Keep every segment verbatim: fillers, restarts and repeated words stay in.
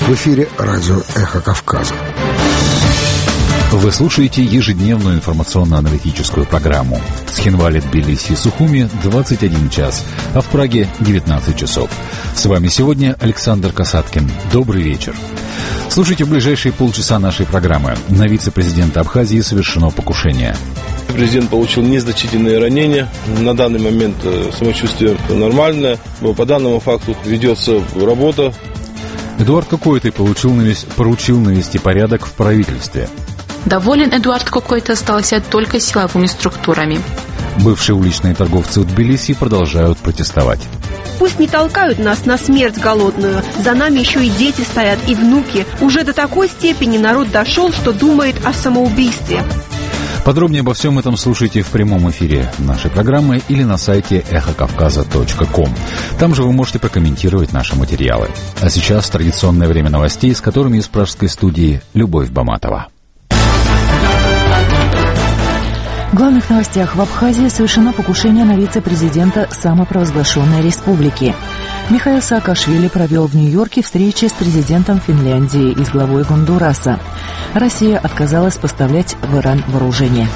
В эфире радио «Эхо Кавказа». Вы слушаете ежедневную информационно-аналитическую программу. В Цхинвале, Тбилиси и Сухуми двадцать один час, а в Праге девятнадцать часов. С вами сегодня Александр Касаткин. Добрый вечер. Слушайте в ближайшие полчаса нашей программы. На вице-президента Абхазии совершено покушение. Президент получил незначительные ранения. На данный момент самочувствие нормальное. По данному факту ведется работа. Эдуард Кокойтой поручил навести, поручил навести порядок в правительстве. Доволен Эдуард Кокойтой остался только силовыми структурами. Бывшие уличные торговцы в Тбилиси продолжают протестовать. Пусть не толкают нас на смерть голодную. За нами еще и дети стоят, и внуки. Уже до такой степени народ дошел, что думает о самоубийстве. Подробнее обо всем этом слушайте в прямом эфире нашей программы или на сайте эхо кавказа точка ком. Там же вы можете прокомментировать наши материалы. А сейчас традиционное время новостей, с которыми из пражской студии Любовь Баматова. В главных новостях: в Абхазии совершено покушение на вице-президента самопровозглашенной республики. Михаил Саакашвили провел в Нью-Йорке встречи с президентом Финляндии и с главой Гондураса. Россия отказалась поставлять в Иран вооружение.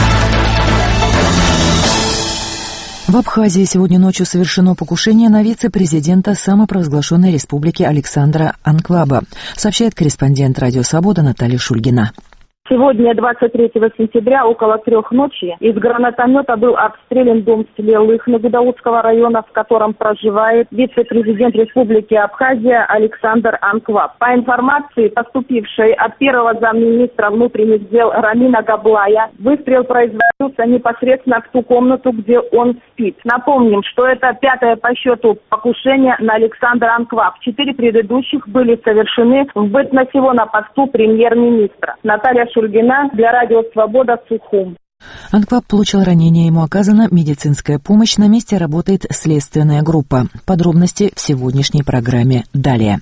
В Абхазии сегодня ночью совершено покушение на вице-президента самопровозглашенной республики Александра Анкваба, сообщает корреспондент «Радио Свобода» Наталья Шульгина. Сегодня, двадцать третьего сентября, около трех ночи, из гранатомета был обстрелян дом в селе Лыхны Гудаутского района, в котором проживает вице-президент Республики Абхазия Александр Анкваб. По информации, поступившей от первого замминистра внутренних дел Рамина Габлая, выстрел производился непосредственно в ту комнату, где он спит. Напомним, что это пятое по счету покушение на Александра Анкваб. Четыре предыдущих были совершены в бытность его на посту премьер-министра. Наталья Шульгина для радио «Свобода», Сухум. Анкваб получил ранение, ему оказана медицинская помощь, на месте работает следственная группа. Подробности в сегодняшней программе далее.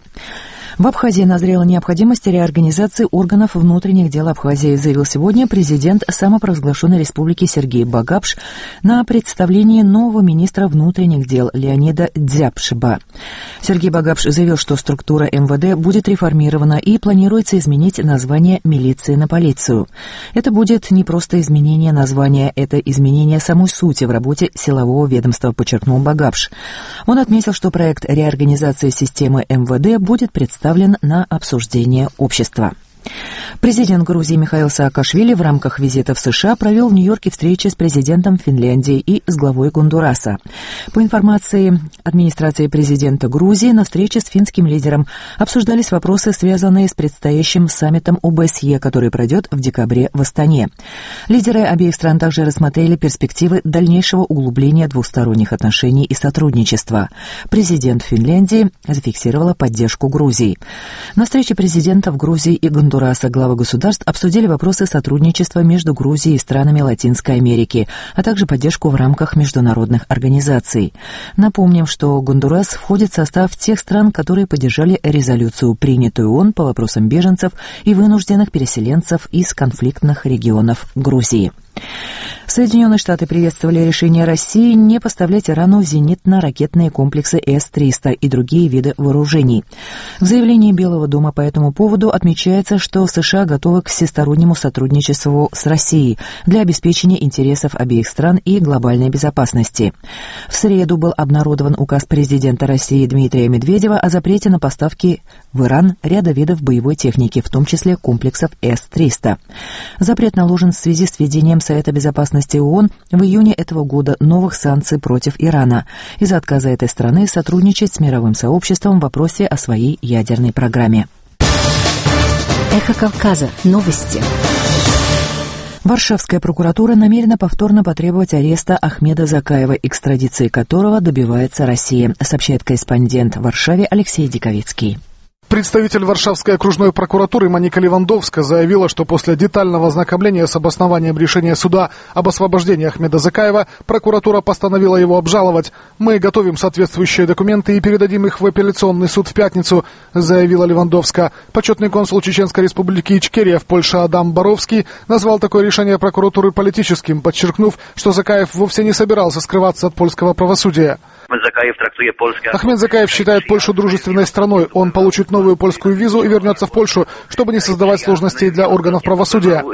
В Абхазии назрела необходимость реорганизации органов внутренних дел Абхазии, заявил сегодня президент самопровозглашенной республики Сергей Багапш на представлении нового министра внутренних дел Леонида Дзяпшиба. Сергей Багапш заявил, что структура эм вэ дэ будет реформирована и планируется изменить название милиции на полицию. Это будет не просто изменение названия, это изменение самой сути в работе силового ведомства, подчеркнул Багапш. Он отметил, что проект реорганизации системы эм вэ дэ будет представлен на обсуждение общества. Президент Грузии Михаил Саакашвили в рамках визита в США провел в Нью-Йорке встречи с президентом Финляндии и с главой Гондураса. По информации администрации президента Грузии, на встрече с финским лидером обсуждались вопросы, связанные с предстоящим саммитом о бэ эс е, который пройдет в декабре в Астане. Лидеры обеих стран также рассмотрели перспективы дальнейшего углубления двусторонних отношений и сотрудничества. Президент Финляндии зафиксировала поддержку Грузии. На встрече президентов Грузии и Гондураса Гондураса главы государств обсудили вопросы сотрудничества между Грузией и странами Латинской Америки, а также поддержку в рамках международных организаций. Напомним, что Гондурас входит в состав тех стран, которые поддержали резолюцию, принятую ООН по вопросам беженцев и вынужденных переселенцев из конфликтных регионов Грузии. Соединенные Штаты приветствовали решение России не поставлять Ирану зенитно-ракетные комплексы эс триста и другие виды вооружений. В заявлении Белого дома по этому поводу отмечается, что США готовы к всестороннему сотрудничеству с Россией для обеспечения интересов обеих стран и глобальной безопасности. В среду был обнародован указ президента России Дмитрия Медведева о запрете на поставки в Иран ряда видов боевой техники, в том числе комплексов эс триста. Запрет наложен в связи с введением Совета безопасности ООН в июне этого года новых санкций против Ирана из-за отказа этой страны сотрудничать с мировым сообществом в вопросе о своей ядерной программе. Эхо Кавказа. Новости. Варшавская прокуратура намерена повторно потребовать ареста Ахмеда Закаева, экстрадиции которого добивается Россия, сообщает корреспондент в Варшаве Алексей Диковицкий. Представитель Варшавской окружной прокуратуры Моника Левандовская заявила, что после детального ознакомления с обоснованием решения суда об освобождении Ахмеда Закаева прокуратура постановила его обжаловать. «Мы готовим соответствующие документы и передадим их в апелляционный суд в пятницу», заявила Левандовская. Почетный консул Чеченской республики Ичкерия в Польше Адам Боровский назвал такое решение прокуратуры политическим, подчеркнув, что Закаев вовсе не собирался скрываться от польского правосудия. Ахмед Закаев считает Польшу дружественной страной. Он получит новую польскую визу и вернется в Польшу, чтобы не создавать сложностей для органов правосудия.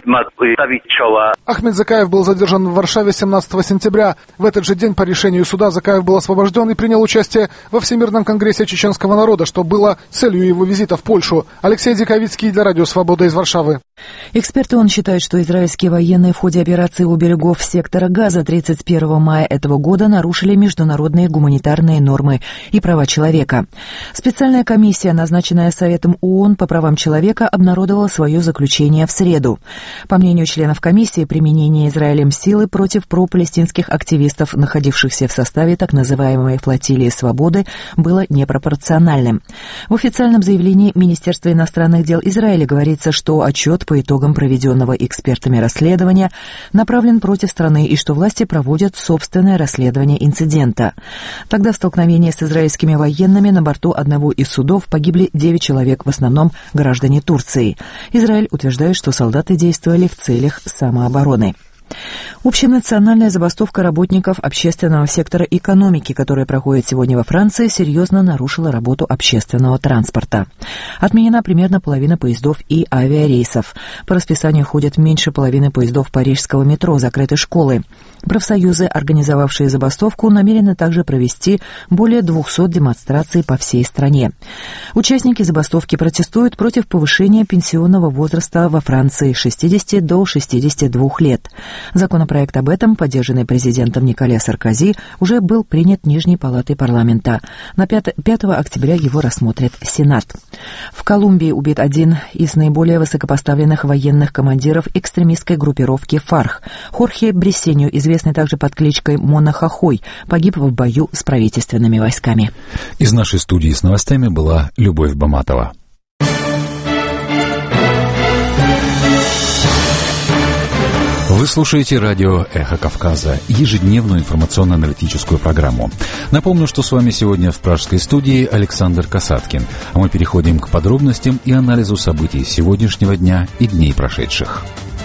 Ахмед Закаев был задержан в Варшаве семнадцатого сентября. В этот же день по решению суда Закаев был освобожден и принял участие во Всемирном конгрессе чеченского народа, что было целью его визита в Польшу. Алексей Диковицкий для Радио Свобода из Варшавы. Эксперты он считают, что израильские военные в ходе операции у берегов сектора Газа тридцать первого мая этого года нарушили международные гуманитарные нормы и права человека. Специальная комиссия, назначенная Советом ООН по правам человека, обнародовала свое заключение в среду. По мнению членов комиссии, применение Израилем силы против пропалестинских активистов, находившихся в составе так называемой флотилии свободы, было непропорциональным. В официальном заявлении Министерства иностранных дел Израиля говорится, что отчет по итогам проведенного экспертами расследования направлен против страны и что власти проводят собственное расследование инцидента. Тогда в столкновении с израильскими военными на борту одного из судов погибли девять человек, в основном граждане Турции. Израиль утверждает, что солдаты действовали в целях самообороны. Общенациональная забастовка работников общественного сектора экономики, которая проходит сегодня во Франции, серьезно нарушила работу общественного транспорта. Отменена примерно половина поездов и авиарейсов. По расписанию ходят меньше половины поездов парижского метро, закрыты школы. Профсоюзы, организовавшие забастовку, намерены также провести более двухсот демонстраций по всей стране. Участники забастовки протестуют против повышения пенсионного возраста во Франции с шестидесяти до шестидесяти двух лет. Законопроект об этом, поддержанный президентом Николя Саркози, уже был принят Нижней палатой парламента. На пятого октября его рассмотрит Сенат. В Колумбии убит один из наиболее высокопоставленных военных командиров экстремистской группировки ФАРХ. Хорхе Бресеньо, известный также под кличкой Мона Хохой, погиб в бою с правительственными войсками. Из нашей студии с новостями была Любовь Баматова. Вы слушаете радио «Эхо Кавказа», ежедневную информационно-аналитическую программу. Напомню, что с вами сегодня в пражской студии Александр Касаткин, а мы переходим к подробностям и анализу событий сегодняшнего дня и дней прошедших.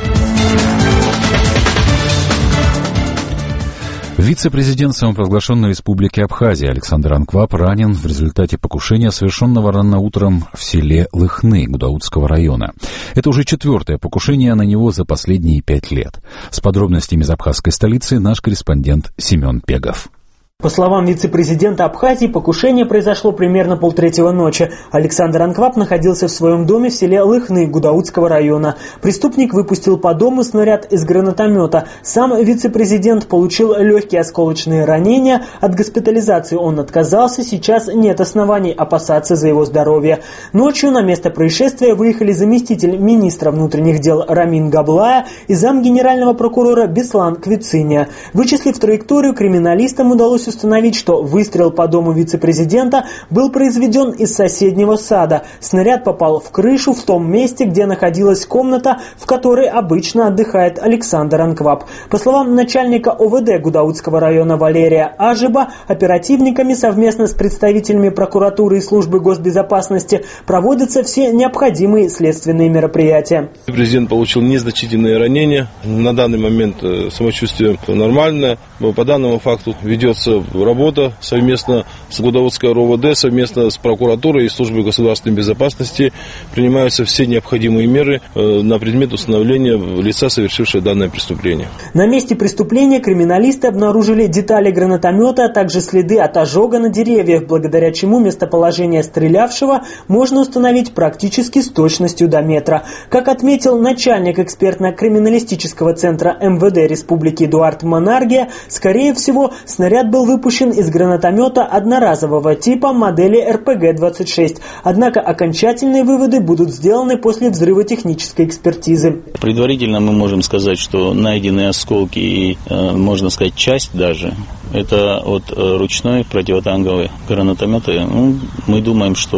Вице-президент самопровозглашенной республики Абхазия Александр Анквап ранен в результате покушения, совершенного рано утром в селе Лыхны Гудаутского района. Это уже четвертое покушение на него за последние пять лет. С подробностями из абхазской столицы наш корреспондент Семен Пегов. По словам вице-президента Абхазии, покушение произошло примерно полтретьего ночи. Александр Анквап находился в своем доме в селе Лыхны Гудаутского района. Преступник выпустил по дому снаряд из гранатомета. Сам вице-президент получил легкие осколочные ранения. От госпитализации он отказался. Сейчас нет оснований опасаться за его здоровье. Ночью на место происшествия выехали заместитель министра внутренних дел Рамин Габлая и зам генерального прокурора Беслан Квициния. Вычислив траекторию, криминалистам удалось установить, что выстрел по дому вице-президента был произведен из соседнего сада. Снаряд попал в крышу в том месте, где находилась комната, в которой обычно отдыхает Александр Анквап. По словам начальника ОВД Гудаутского района Валерия Ажиба, оперативниками совместно с представителями прокуратуры и службы госбезопасности проводятся все необходимые следственные мероприятия. Президент получил незначительные ранения. На данный момент самочувствие нормальное. По данному факту ведется работа совместно с Гудаутской РОВД, совместно с прокуратурой и службой государственной безопасности. Принимаются все необходимые меры на предмет установления лица, совершившего данное преступление. На месте преступления криминалисты обнаружили детали гранатомета, а также следы от ожога на деревьях, благодаря чему местоположение стрелявшего можно установить практически с точностью до метра. Как отметил начальник экспертно-криминалистического центра МВД Республики Эдуард Монаргия, скорее всего, снаряд был выпущен из гранатомета одноразового типа модели эр пэ гэ двадцать шесть. Однако окончательные выводы будут сделаны после взрывотехнической экспертизы. Предварительно мы можем сказать, что найденные осколки и, можно сказать, часть даже, это от ручной противотанковой гранатомета. Ну, мы думаем, что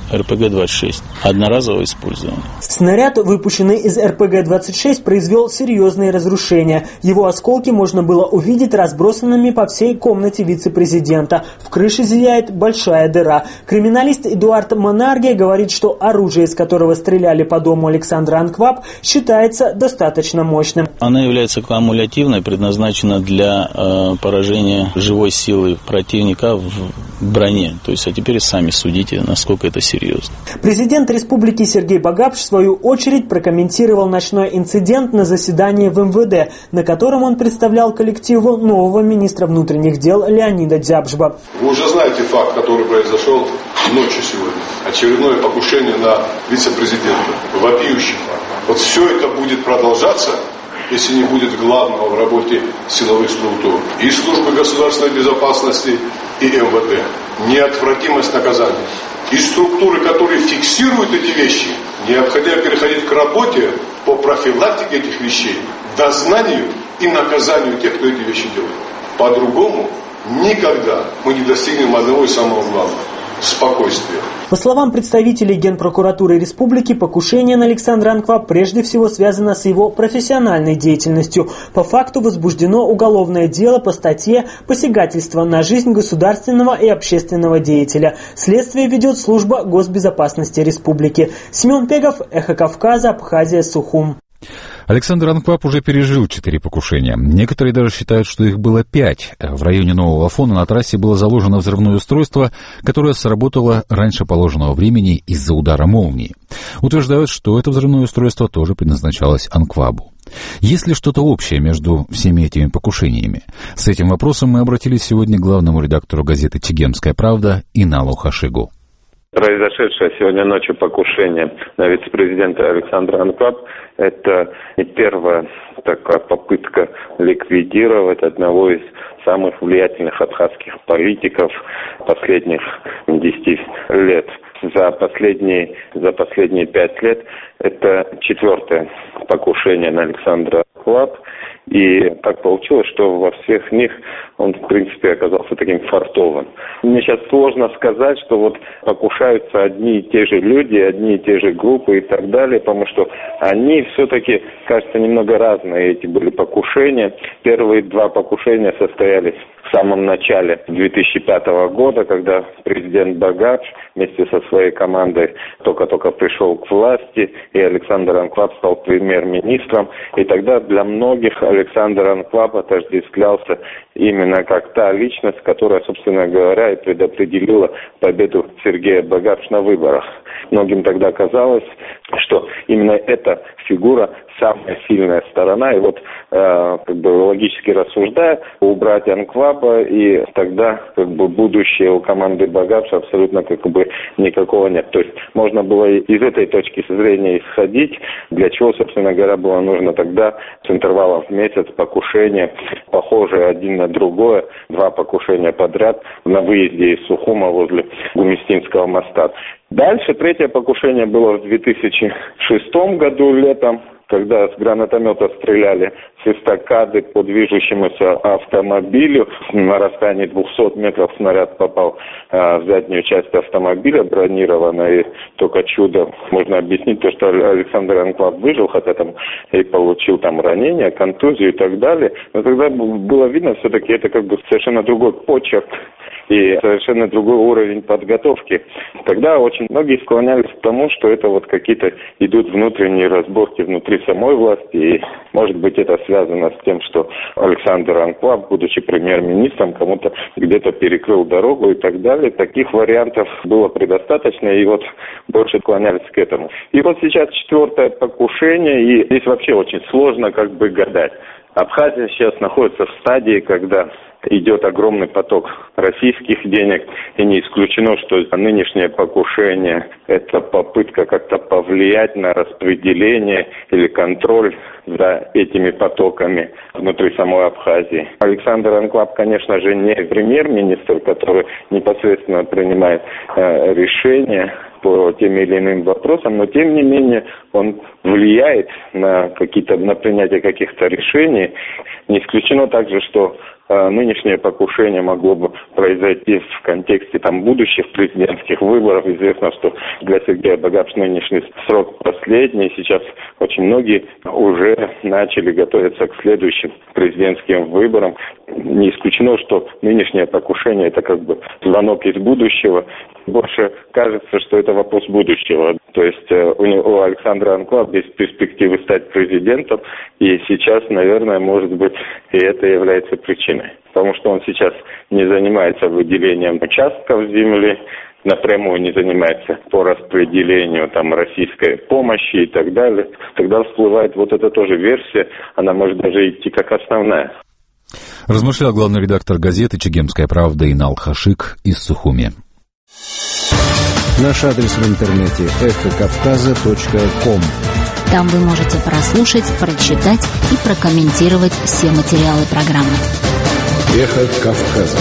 эр пэ гэ двадцать шесть. Одноразовое использование. Снаряд, выпущенный из эр пэ гэ двадцать шесть, произвел серьезные разрушения. Его осколки можно было увидеть разбросанными по всей комнате вице-президента. В крыше зияет большая дыра. Криминалист Эдуард Монарге говорит, что оружие, из которого стреляли по дому Александра Анкваб, считается достаточно мощным. Она является кумулятивной, предназначена для э, поражения живой силы противника в броне. То есть, а теперь сами судите, насколько это серьезно. Президент республики Сергей Багапш, в свою очередь, прокомментировал ночной инцидент на заседании в эм вэ дэ, на котором он представлял коллективу нового министра внутренних дел Леонида Дзябжба. Вы уже знаете факт, который произошел ночью сегодня. Очередное покушение на вице-президента. Вопиющий факт. Вот все это будет продолжаться, если не будет главного в работе силовых структур. И службы государственной безопасности, и эм вэ дэ. Неотвратимость наказания. И структуры, которые фиксируют эти вещи, необходимо переходить к работе по профилактике этих вещей, дознанию и наказанию тех, кто эти вещи делает. По-другому никогда мы не достигнем одного и самого главного – спокойствия. По словам представителей Генпрокуратуры Республики, покушение на Александра Анкваб прежде всего связано с его профессиональной деятельностью. По факту возбуждено уголовное дело по статье «Посягательство на жизнь государственного и общественного деятеля». Следствие ведет служба госбезопасности Республики. Семен Пегов, Эхо Кавказа, Абхазия, Сухум. Александр Анкваб уже пережил четыре покушения. Некоторые даже считают, что их было пять. В районе Нового Афона на трассе было заложено взрывное устройство, которое сработало раньше положенного времени из-за удара молнии. Утверждают, что это взрывное устройство тоже предназначалось Анквабу. Есть ли что-то общее между всеми этими покушениями? С этим вопросом мы обратились сегодня к главному редактору газеты «Чегемская правда» Иналу Хашигу. Произошедшее сегодня ночью покушение на вице-президента Александра Анкваб – это не первая такая попытка ликвидировать одного из самых влиятельных абхазских политиков последних десяти лет. За последние, за последние пять лет это четвертое покушение на Александра Анкваб. И так получилось, что во всех них он, в принципе, оказался таким фартовым. Мне сейчас сложно сказать, что вот покушаются одни и те же люди, одни и те же группы и так далее, потому что они все-таки, кажется, немного разные, эти были покушения. Первые два покушения состоялись в самом начале две тысячи пятого года, когда президент Багапш вместе со своей командой только-только пришел к власти, и Александр Анкваб стал премьер-министром. И тогда для многих Александр Анкваб отождествлялся именно как та личность, которая, собственно говоря, и предопределила победу Сергея Багапша на выборах. Многим тогда казалось, что именно эта фигура самая сильная сторона, и вот э, как бы логически рассуждая, убрать Анкваба, и тогда как бы будущее у команды Багапша абсолютно как бы никакого нет. То есть можно было из этой точки зрения исходить, для чего, собственно говоря, было нужно тогда с интервалом в месяц покушения, похожие один на другое, два покушения подряд на выезде из Сухума возле Гумистинского моста. Дальше третье покушение было в две тысячи шестом году летом, когда с гранатомета стреляли с эстакады по движущемуся автомобилю. На расстоянии двухсот метров снаряд попал а, в заднюю часть автомобиля бронированной. И только чудо можно объяснить то, что Александр Анкваб выжил, хотя там и получил там ранение, контузию и так далее. Но тогда было видно, все-таки это как бы совершенно другой почерк и совершенно другой уровень подготовки. Тогда очень многие склонялись к тому, что это вот какие-то идут внутренние разборки внутри самой власти, и, может быть, это связано с тем, что Александр Анкваб, будучи премьер-министром, кому-то где-то перекрыл дорогу и так далее. Таких вариантов было предостаточно, и вот больше склонялись к этому. И вот сейчас четвертое покушение, и здесь вообще очень сложно как бы гадать. Абхазия сейчас находится в стадии, когда идет огромный поток российских денег, и не исключено, что нынешнее покушение – это попытка как-то повлиять на распределение или контроль за этими потоками внутри самой Абхазии. Александр Анкваб, конечно же, не премьер-министр, который непосредственно принимает э, решения по тем или иным вопросам, но тем не менее он влияет на какие-то, на принятие каких-то решений. Не исключено также, что нынешнее покушение могло бы произойти в контексте там будущих президентских выборов. Известно, что для Сергея Багапши нынешний срок последний. Сейчас очень многие уже начали готовиться к следующим президентским выборам. Не исключено, что нынешнее покушение – это как бы звонок из будущего. Больше кажется, что это вопрос будущего. То есть у, него, у Александра Анклава без перспективы стать президентом, и сейчас, наверное, может быть, и это является причиной. Потому что он сейчас не занимается выделением участков земли, напрямую не занимается по распределению там российской помощи и так далее. Тогда всплывает вот эта тоже версия, она может даже идти как основная. Размышлял главный редактор газеты «Чегемская правда» Инал Хашик из Сухуми. Наш адрес в интернете эхо кавказа точка ком. Там вы можете прослушать, прочитать и прокомментировать все материалы программы. Эхо Кавказа.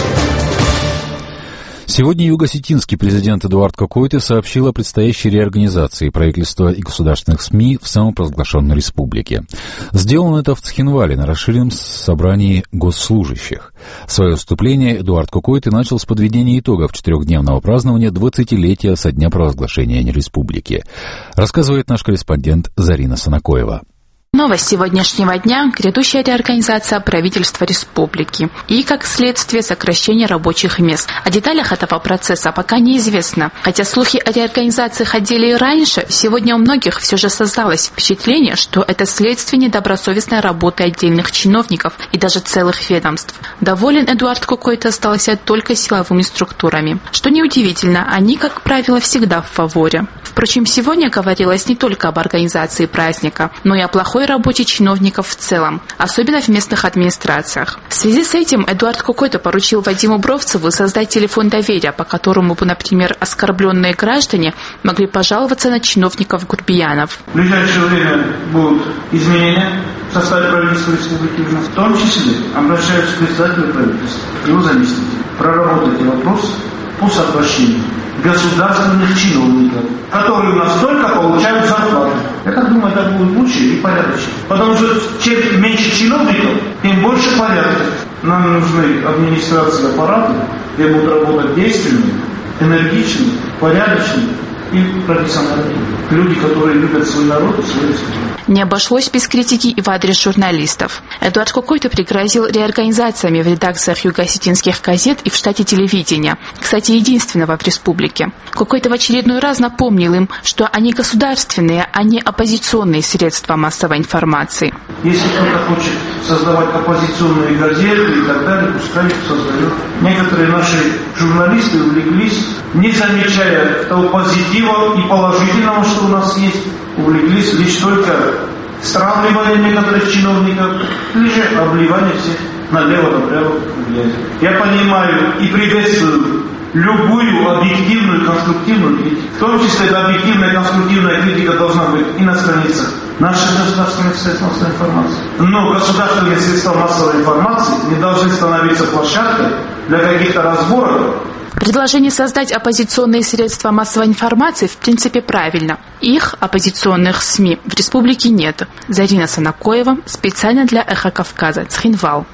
Сегодня юго-осетинский президент Эдуард Кокойты сообщил о предстоящей реорганизации правительства и государственных СМИ в самопровозглашенной республике. Сделано это в Цхинвале на расширенном собрании госслужащих. Свое выступление Эдуард Кокойты начал с подведения итогов четырехдневного празднования двадцатилетия со дня провозглашения республики. Рассказывает наш корреспондент Зарина Санакоева. Новость сегодняшнего дня – грядущая реорганизация правительства республики и, как следствие, сокращение рабочих мест. О деталях этого процесса пока неизвестно. Хотя слухи о реорганизации ходили и раньше, сегодня у многих все же создалось впечатление, что это следствие недобросовестной работы отдельных чиновников и даже целых ведомств. Доволен Эдуард Кокойты остался только силовыми структурами. Что неудивительно, они, как правило, всегда в фаворе. Впрочем, сегодня говорилось не только об организации праздника, но и о плохой работе чиновников в целом, особенно в местных администрациях. В связи с этим Эдуард Кокойты поручил Вадиму Бровцеву создать телефон доверия, по которому бы, например, оскорбленные граждане могли пожаловаться на чиновников-гурбиянов. В ближайшее время будут изменения в составе правительства Республики Южная. В том числе обращаюсь к председателю правительства, его заместителю. Проработайте вопрос по сокращению государственных чиновников, которые у нас только получают зарплату. Я так думаю, это будет лучше и порядочнее. Потому что чем меньше чиновников, тем больше порядка. Нам нужны администрации аппараты, где будут работать действенные, энергичные, порядочные и профессиональные. Люди, которые любят свой народ и свою страну. Не обошлось без критики и в адрес журналистов. Эдуард Кокойты пригрозил реорганизациями в редакциях юго-осетинских газет и в штате телевидения, кстати, единственного в республике. Кокойты в очередной раз напомнил им, что они государственные, а не оппозиционные средства массовой информации. Если кто-то хочет создавать оппозиционные газеты и так далее, пускай создает. Некоторые наши журналисты увлеклись, не замечая того позитива и положительного, что у нас есть, увлеклись лишь только стравливанием некоторых чиновников, или же обливание всех налево-направо грязью. Я понимаю и приветствую любую объективную, конструктивную критику. В том числе эта объективная, конструктивная критика должна быть и на страницах наших государственных средств массовой информации. Но государственные средства массовой информации не должны становиться площадкой для каких-то разборов. Предложение создать оппозиционные средства массовой информации в принципе правильно. Их, оппозиционных СМИ, в республике нет. Зарина Санакоева, специально для «Эхо Кавказа», Цхинвал.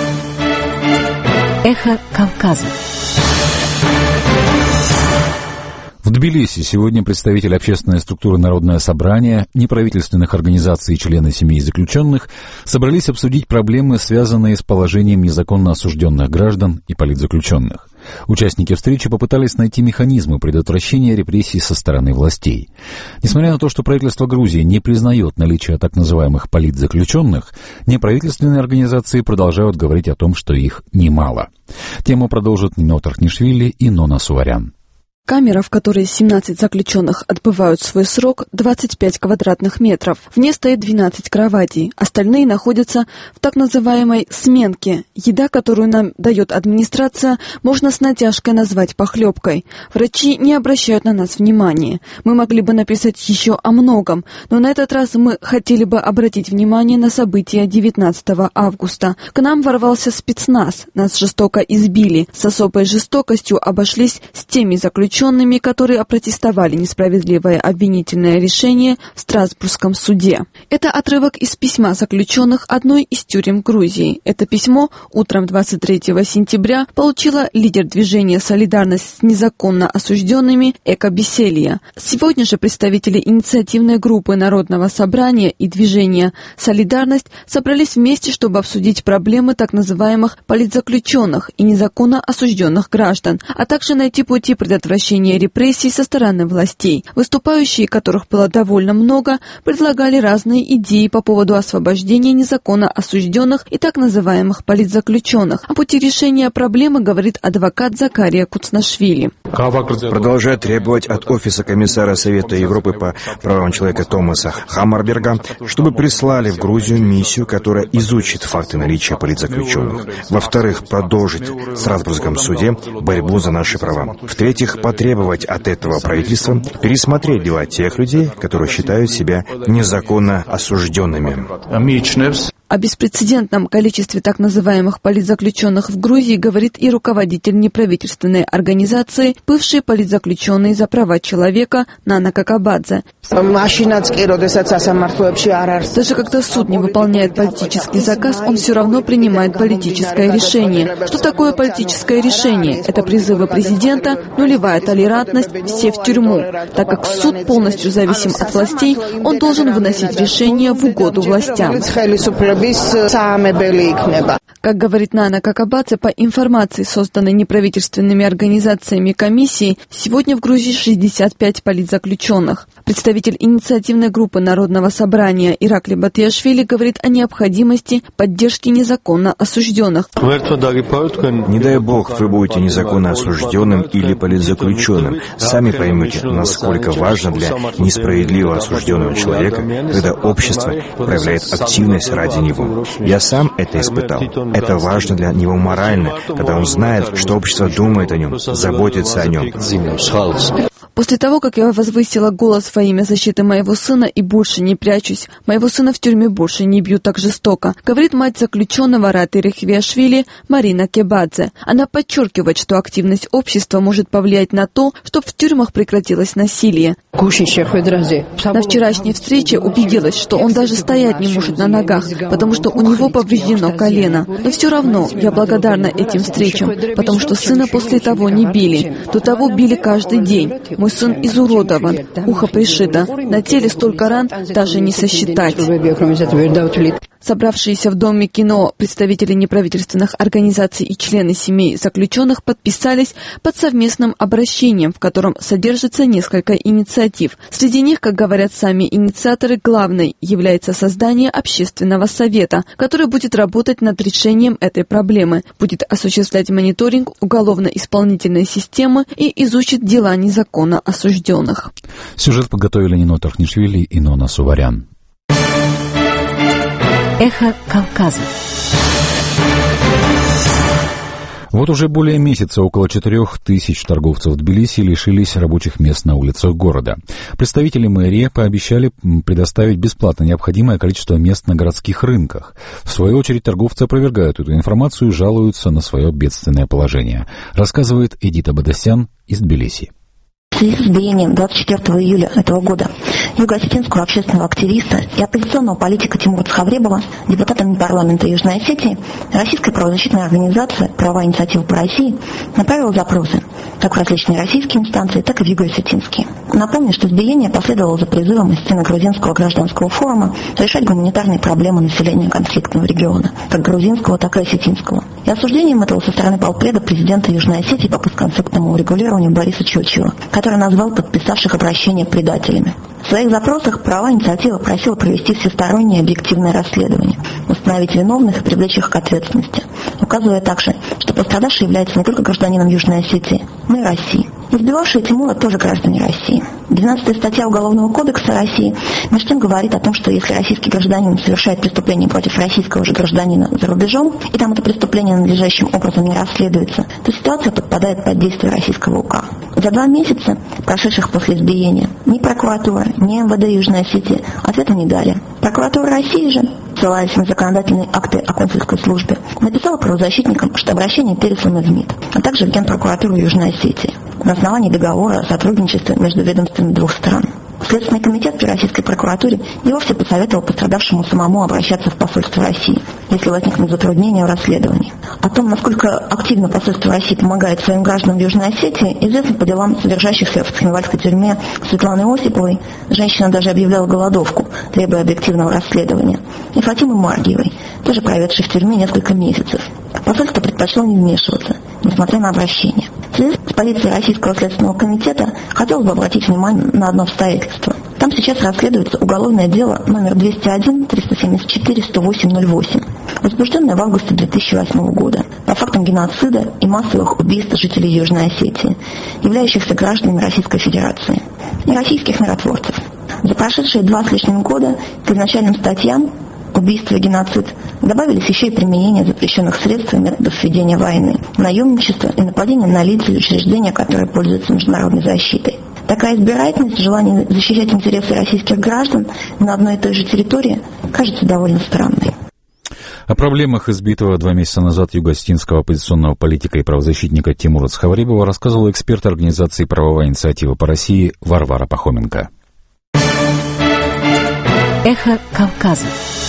«Эхо Кавказа». В Тбилиси сегодня представители общественной структуры «Народное собрание», неправительственных организаций и члены семей заключенных собрались обсудить проблемы, связанные с положением незаконно осужденных граждан и политзаключенных. Участники встречи попытались найти механизмы предотвращения репрессий со стороны властей. Несмотря на то, что правительство Грузии не признает наличие так называемых политзаключенных, неправительственные организации продолжают говорить о том, что их немало. Тему продолжат Нимет Архнишвили и Нона Суварян. Камера, в которой семнадцать заключенных отбывают свой срок, двадцать пять квадратных метров. В ней стоит двенадцать кроватей. Остальные находятся в так называемой сменке. Еда, которую нам дает администрация, можно с натяжкой назвать похлебкой. Врачи не обращают на нас внимания. Мы могли бы написать еще о многом, но на этот раз мы хотели бы обратить внимание на события девятнадцатого августа. К нам ворвался спецназ. Нас жестоко избили. С особой жестокостью обошлись с теми заключенными, заключенными, которые опротестовали несправедливое обвинительное решение в Страсбургском суде. Это отрывок из письма заключенных одной из тюрем Грузии. Это письмо утром двадцать третьего сентября получила лидер движения «Солидарность с незаконно осужденными» Эка Беселья. Сегодня же представители инициативной группы Народного собрания и движения «Солидарность» собрались вместе, чтобы обсудить проблемы так называемых политзаключенных и незаконно осужденных граждан, а также найти пути предотвращения репрессий со стороны властей. Выступающие, которых было довольно много, предлагали разные идеи по поводу освобождения незаконно осужденных и так называемых политзаключенных. О пути решения проблемы говорит адвокат Закария Куцнашвили. Продолжает требовать от Офиса комиссара Совета Европы по правам человека Томаса Хаммарберга, чтобы прислали в Грузию миссию, которая изучит факты наличия политзаключенных. Во-вторых, продолжить в Страсбургском суде борьбу за наши права. В-третьих, потребовать от этого правительства пересмотреть дела тех людей, которые считают себя незаконно осужденными. О беспрецедентном количестве так называемых политзаключенных в Грузии говорит и руководитель неправительственной организации, бывший политзаключенный за права человека Нана Какабадзе. Даже когда суд не выполняет политический заказ, он все равно принимает политическое решение. Что такое политическое решение? Это призывы президента, нулевая толерантность, все в тюрьму. Так как суд полностью зависим от властей, он должен выносить решения в угоду властям. Как говорит Нана Какабадзе, по информации, созданной неправительственными организациями комиссии, сегодня в Грузии шестьдесят пять политзаключенных. Представитель инициативной группы Народного собрания Иракли Батиашвили говорит о необходимости поддержки незаконно осужденных. Не дай бог, вы будете незаконно осужденным или политзаключенным. Сами поймете, насколько важно для несправедливо осужденного человека, когда общество проявляет активность ради него. Я сам это испытал. Это важно для него морально, когда он знает, что общество думает о нем, заботится о нем. После того, как я возвысила голос во имя защиты моего сына и больше не прячусь, моего сына в тюрьме больше не бьют так жестоко, говорит мать заключенного Раты Рехвиашвили Марина Кебадзе. Она подчеркивает, что активность общества может повлиять на то, чтобы в тюрьмах прекратилось насилие. На вчерашней встрече убедилась, что он даже стоять не может на ногах, потому что у него повреждено колено. Но все равно я благодарна этим встречам, потому что сына после того не били. До того били каждый день. Мой сын изуродован, ухо пришито, на теле столько ран даже не сосчитать. Собравшиеся в Доме кино представители неправительственных организаций и члены семей заключенных подписались под совместным обращением, в котором содержится несколько инициатив. Среди них, как говорят сами инициаторы, главной является создание общественного совета, который будет работать над решением этой проблемы, будет осуществлять мониторинг уголовно-исполнительной системы и изучит дела незаконно осужденных. Сюжет подготовили Нино Тархнишвили и Нона Суварян. Эхо Кавказа. Вот уже более месяца около четырех тысяч торговцев Тбилиси лишились рабочих мест на улицах города. Представители мэрии пообещали предоставить бесплатно необходимое количество мест на городских рынках. В свою очередь торговцы опровергают эту информацию и жалуются на свое бедственное положение. Рассказывает Эдита Бадасян из Тбилиси. В связи с избиением двадцать четвёртого июля этого года юго-осетинского общественного активиста и оппозиционного политика Тимура Цхавребова, депутатами парламента Южной Осетии, российская правозащитная организация «Правовая инициатива по России» направила запросы как в различные российские инстанции, так и в юго-осетинские. Напомню, что избиение последовало за призывом из стены грузинского гражданского форума решать гуманитарные проблемы населения конфликтного региона, как грузинского, так и осетинского. И осуждением этого со стороны полпреда президента Южной Осетии по постконфликтному урегулированию Бориса Чочева, который назвал подписавших обращение предателями. В своих запросах правовая инициатива просила провести всестороннее объективное расследование, установить виновных и привлечь их к ответственности, указывая также, что пострадавший является не только гражданином Южной Осетии, но и России. Избивавшие Тимура тоже граждане России. двенадцатая статья Уголовного кодекса России между тем говорит о том, что если российский гражданин совершает преступление против российского же гражданина за рубежом, и там это преступление надлежащим образом не расследуется, то ситуация подпадает под действие российского УК. За два месяца, прошедших после избиения, ни прокуратура, ни МВД Южной Осетии ответа не дали. Прокуратура России же, ссылаясь на законодательные акты о консульской службе, написала правозащитникам, что обращение переслано в МИД, а также в Генпрокуратуру Южной Осетии. на основании договора о сотрудничестве между ведомствами двух стран. Следственный комитет при Российской прокуратуре и вовсе посоветовал пострадавшему самому обращаться в посольство России, если возникнут затруднения в расследовании. О том, насколько активно посольство России помогает своим гражданам в Южной Осетии, известно по делам содержащихся в Цхинвальской тюрьме Светланы Осиповой. Женщина даже объявляла голодовку, требуя объективного расследования. И Фатимы Маргиевой, тоже проведшей в тюрьме несколько месяцев. Посольство предпочло не вмешиваться, несмотря на обращение. В связи с позицией Российского следственного комитета хотелось бы обратить внимание на одно обстоятельство. Там сейчас расследуется уголовное дело номер двести один триста семьдесят четыре сто восемь ноль восемь, возбужденное в августе две тысячи восьмого года по фактам геноцида и массовых убийств жителей Южной Осетии, являющихся гражданами Российской Федерации, и российских миротворцев. За прошедшие два с лишним года к изначальным статьям убийство и геноцид добавились еще и применение запрещенных средств и методов ведения войны, наемничество и нападение на лиц и учреждения, которые пользуются международной защитой. Такая избирательность, желание защищать интересы российских граждан на одной и той же территории кажется довольно странной. О проблемах избитого два месяца назад юго-осетинского оппозиционного политика и правозащитника Тимура Цхавребова рассказывал эксперт организации «Правовая инициатива по России» Варвара Пахоменко. Эхо Кавказа.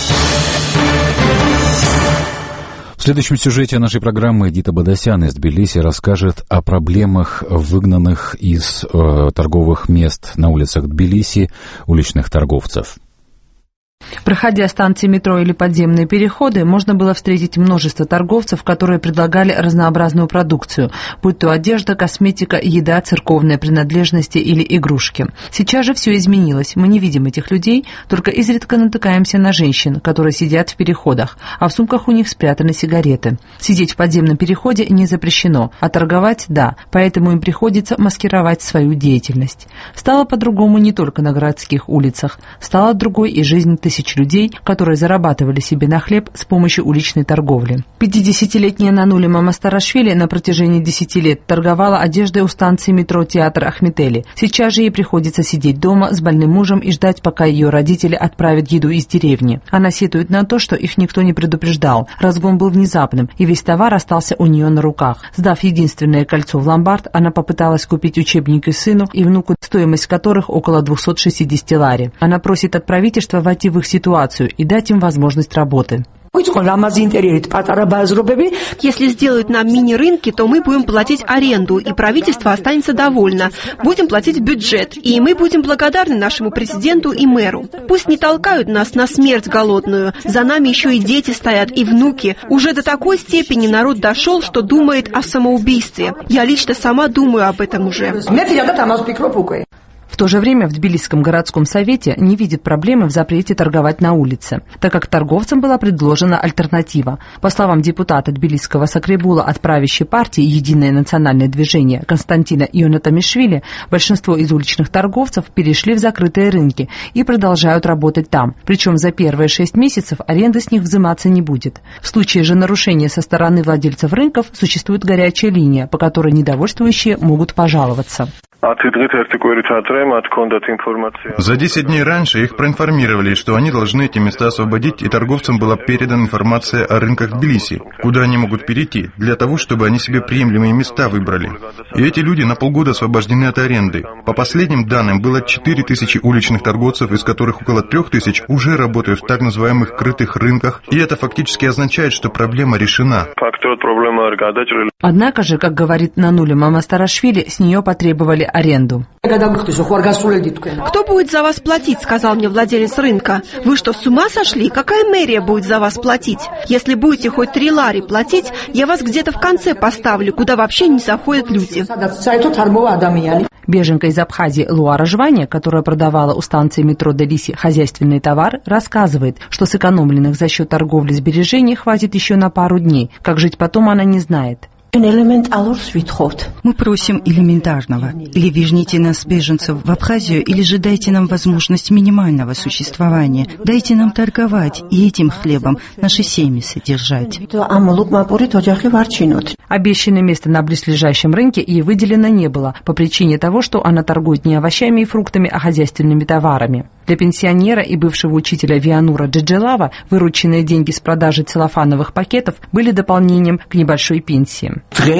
В следующем сюжете нашей программы Эдита Бадасян из Тбилиси расскажет о проблемах выгнанных из э, торговых мест на улицах Тбилиси уличных торговцев. Проходя станции метро или подземные переходы, можно было встретить множество торговцев, которые предлагали разнообразную продукцию, будь то одежда, косметика, еда, церковные принадлежности или игрушки. Сейчас же все изменилось. Мы не видим этих людей, только изредка натыкаемся на женщин, которые сидят в переходах, а в сумках у них спрятаны сигареты. Сидеть в подземном переходе не запрещено, а торговать – да, поэтому им приходится маскировать свою деятельность. Стало по-другому не только на городских улицах, стала другой и жизнь тысяч тысяч людей, которые зарабатывали себе на хлеб с помощью уличной торговли. пятидесятилетняя Нанули Мамастарашвили на протяжении десяти лет торговала одеждой у станции метро Театр Ахметели. Сейчас же ей приходится сидеть дома с больным мужем и ждать, пока ее родители отправят еду из деревни. Она сетует на то, что их никто не предупреждал. Разгон был внезапным, и весь товар остался у нее на руках. Сдав единственное кольцо в ломбард, она попыталась купить учебники сыну и внуку, стоимость которых около двести шестьдесят лари. Она просит от правительства войти в их ситуацию и дать им возможность работы. Если сделают нам мини-рынки, то мы будем платить аренду, и правительство останется довольно. Будем платить бюджет, и мы будем благодарны нашему президенту и мэру. Пусть не толкают нас на смерть голодную. За нами еще и дети стоят, и внуки. Уже до такой степени народ дошел, что думает о самоубийстве. Я лично сама думаю об этом уже. В то же время в Тбилисском городском совете не видит проблемы в запрете торговать на улице, так как торговцам была предложена альтернатива. По словам депутата Тбилисского Сакребула от правящей партии «Единое национальное движение» Константина Ионатамишвили, большинство из уличных торговцев перешли в закрытые рынки и продолжают работать там. Причем за первые шесть месяцев аренда с них взиматься не будет. В случае же нарушения со стороны владельцев рынков существует горячая линия, по которой недовольствующие могут пожаловаться. За десять дней раньше их проинформировали, что они должны эти места освободить, и торговцам была передана информация о рынках Тбилиси, куда они могут перейти, для того, чтобы они себе приемлемые места выбрали. И эти люди на полгода освобождены от аренды. По последним данным, было четыре тысячи уличных торговцев, из которых около трех тысяч уже работают в так называемых крытых рынках, и это фактически означает, что проблема решена. Однако же, как говорит Нанули Мамастарашвили, с нее потребовали аренду. «Кто будет за вас платить?» — сказал мне владелец рынка. «Вы что, с ума сошли? Какая мэрия будет за вас платить? Если будете хоть три лари платить, я вас где-то в конце поставлю, куда вообще не заходят люди». Беженка из Абхазии Луара Жвания, которая продавала у станции метро Тбилиси хозяйственный товар, рассказывает, что сэкономленных за счет торговли сбережений хватит еще на пару дней. Как жить потом, она не знает. Мы просим элементарного. Или верните нас, беженцев, в Абхазию, или же дайте нам возможность минимального существования. Дайте нам торговать и этим хлебом наши семьи содержать. Обещанное место на близлежащем рынке ей выделено не было, по причине того, что она торгует не овощами и фруктами, а хозяйственными товарами. Для пенсионера и бывшего учителя Вианура Джиджелава вырученные деньги с продажи целлофановых пакетов были дополнением к небольшой пенсии.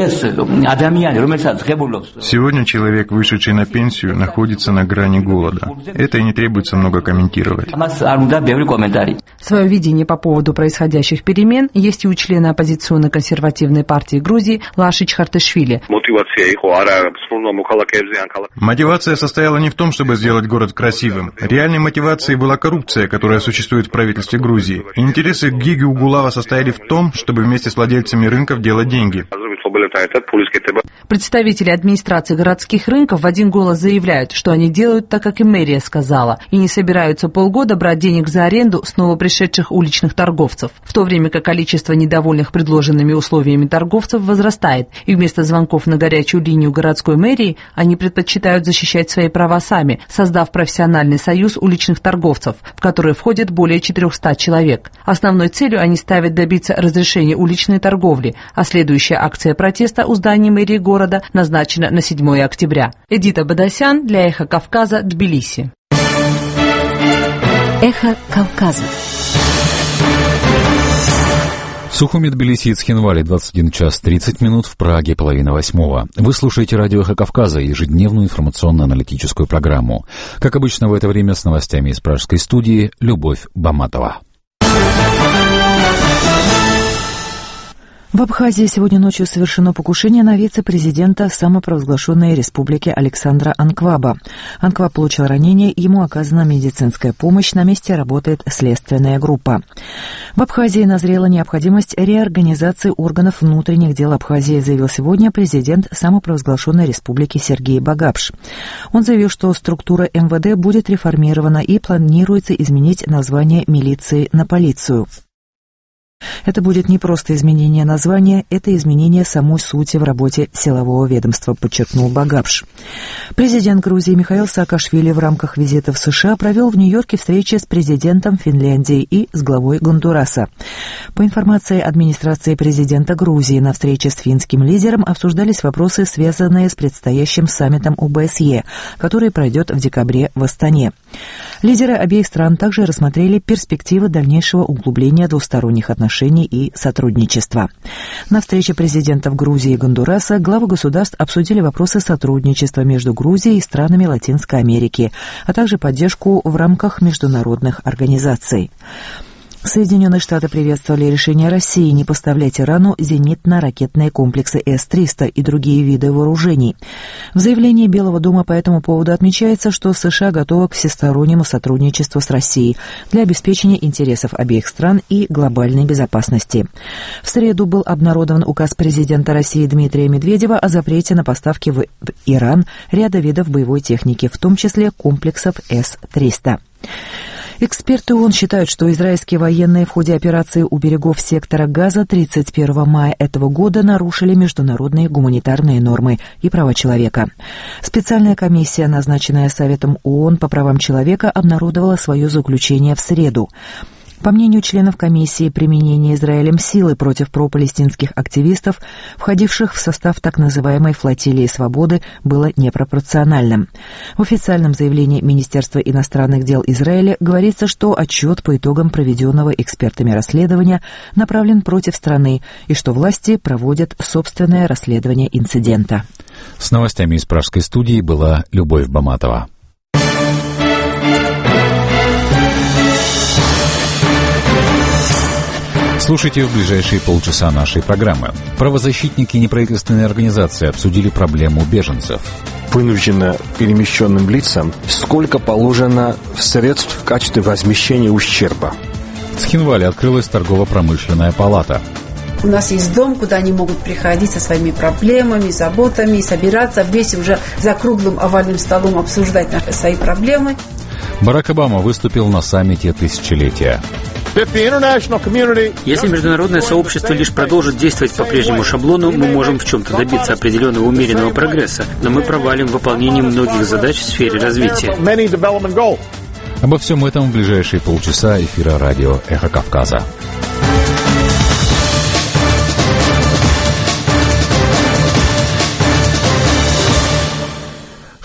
Сегодня человек, вышедший на пенсию, находится на грани голода. Это и не требуется много комментировать. Свое видение по поводу происходящих перемен есть и у члена оппозиционно-консервативной партии Грузии Лаши Чхартышвили. Мотивация состояла не в том, чтобы сделать город красивым. Реальной мотивацией была коррупция, которая существует в правительстве Грузии. Интересы Гиги Угулава состояли в том, чтобы вместе с владельцами рынков делать деньги. Представители администрации городских рынков в один голос заявляют, что они делают так, как и мэрия сказала, и не собираются полгода брать денег за аренду с новопришедших уличных торговцев, в то время как количество недовольных предложенными условиями торговцев возрастает, и вместо звонков на горячую линию городской мэрии они предпочитают защищать свои права сами, создав профессиональный союз уличных торговцев, в который входит более четыреста человек. Основной целью они ставят добиться разрешения уличной торговли, а следующая акция протеста у здания мэрии города назначена на седьмое октября. Эдита Бадасян для «Эхо Кавказа», Тбилиси. «Эхо Кавказа». В Сухуми, Тбилиси и Цхинвале двадцать один час тридцать минут, в Праге половина восьмого. Вы слушаете радио «Эхо Кавказа», ежедневную информационно-аналитическую программу. Как обычно в это время с новостями из пражской студии Любовь Баматова. В Абхазии сегодня ночью совершено покушение на вице-президента самопровозглашенной республики Александра Анкваба. Анкваб получил ранение, ему оказана медицинская помощь, на месте работает следственная группа. В Абхазии назрела необходимость реорганизации органов внутренних дел Абхазии, заявил сегодня президент самопровозглашенной республики Сергей Багапш. Он заявил, что структура эм вэ дэ будет реформирована и планируется изменить название милиции на полицию. Это будет не просто изменение названия, это изменение самой сути в работе силового ведомства, подчеркнул Багапш. Президент Грузии Михаил Саакашвили в рамках визита в США провел в Нью-Йорке встречи с президентом Финляндии и с главой Гондураса. По информации администрации президента Грузии, на встрече с финским лидером обсуждались вопросы, связанные с предстоящим саммитом о бэ эс е, который пройдет в декабре в Астане. Лидеры обеих стран также рассмотрели перспективы дальнейшего углубления двусторонних отношений и сотрудничества. На встрече президентов Грузии и Гондураса главы государств обсудили вопросы сотрудничества между Грузией и странами Латинской Америки, а также поддержку в рамках международных организаций. Соединенные Штаты приветствовали решение России не поставлять Ирану зенитно-ракетные комплексы эс триста и другие виды вооружений. В заявлении Белого дома по этому поводу отмечается, что США готовы к всестороннему сотрудничеству с Россией для обеспечения интересов обеих стран и глобальной безопасности. В среду был обнародован указ президента России Дмитрия Медведева о запрете на поставки в Иран ряда видов боевой техники, в том числе комплексов эс триста. Эксперты ООН считают, что израильские военные в ходе операции у берегов сектора Газа тридцать первого мая этого года нарушили международные гуманитарные нормы и права человека. Специальная комиссия, назначенная Советом ООН по правам человека, обнародовала свое заключение в среду. По мнению членов комиссии, применение Израилем силы против пропалестинских активистов, входивших в состав так называемой флотилии свободы, было непропорциональным. В официальном заявлении Министерства иностранных дел Израиля говорится, что отчет по итогам проведенного экспертами расследования направлен против страны и что власти проводят собственное расследование инцидента. С новостями из пражской студии была Любовь Баматова. Слушайте в ближайшие полчаса нашей программы. Правозащитники и неправительственные организации обсудили проблему беженцев. Вынужденно перемещенным лицам сколько положено средств в качестве возмещения ущерба. В Цхинвале открылась торгово-промышленная палата. У нас есть дом, куда они могут приходить со своими проблемами, заботами, собираться вместе уже за круглым овальным столом обсуждать наши, свои проблемы. Барак Обама выступил на саммите тысячелетия. Если международное сообщество лишь продолжит действовать по прежнему шаблону, мы можем в чем-то добиться определенного умеренного прогресса, но мы провалим выполнение многих задач в сфере развития. Обо всем этом в ближайшие полчаса эфира радио «Эхо Кавказа».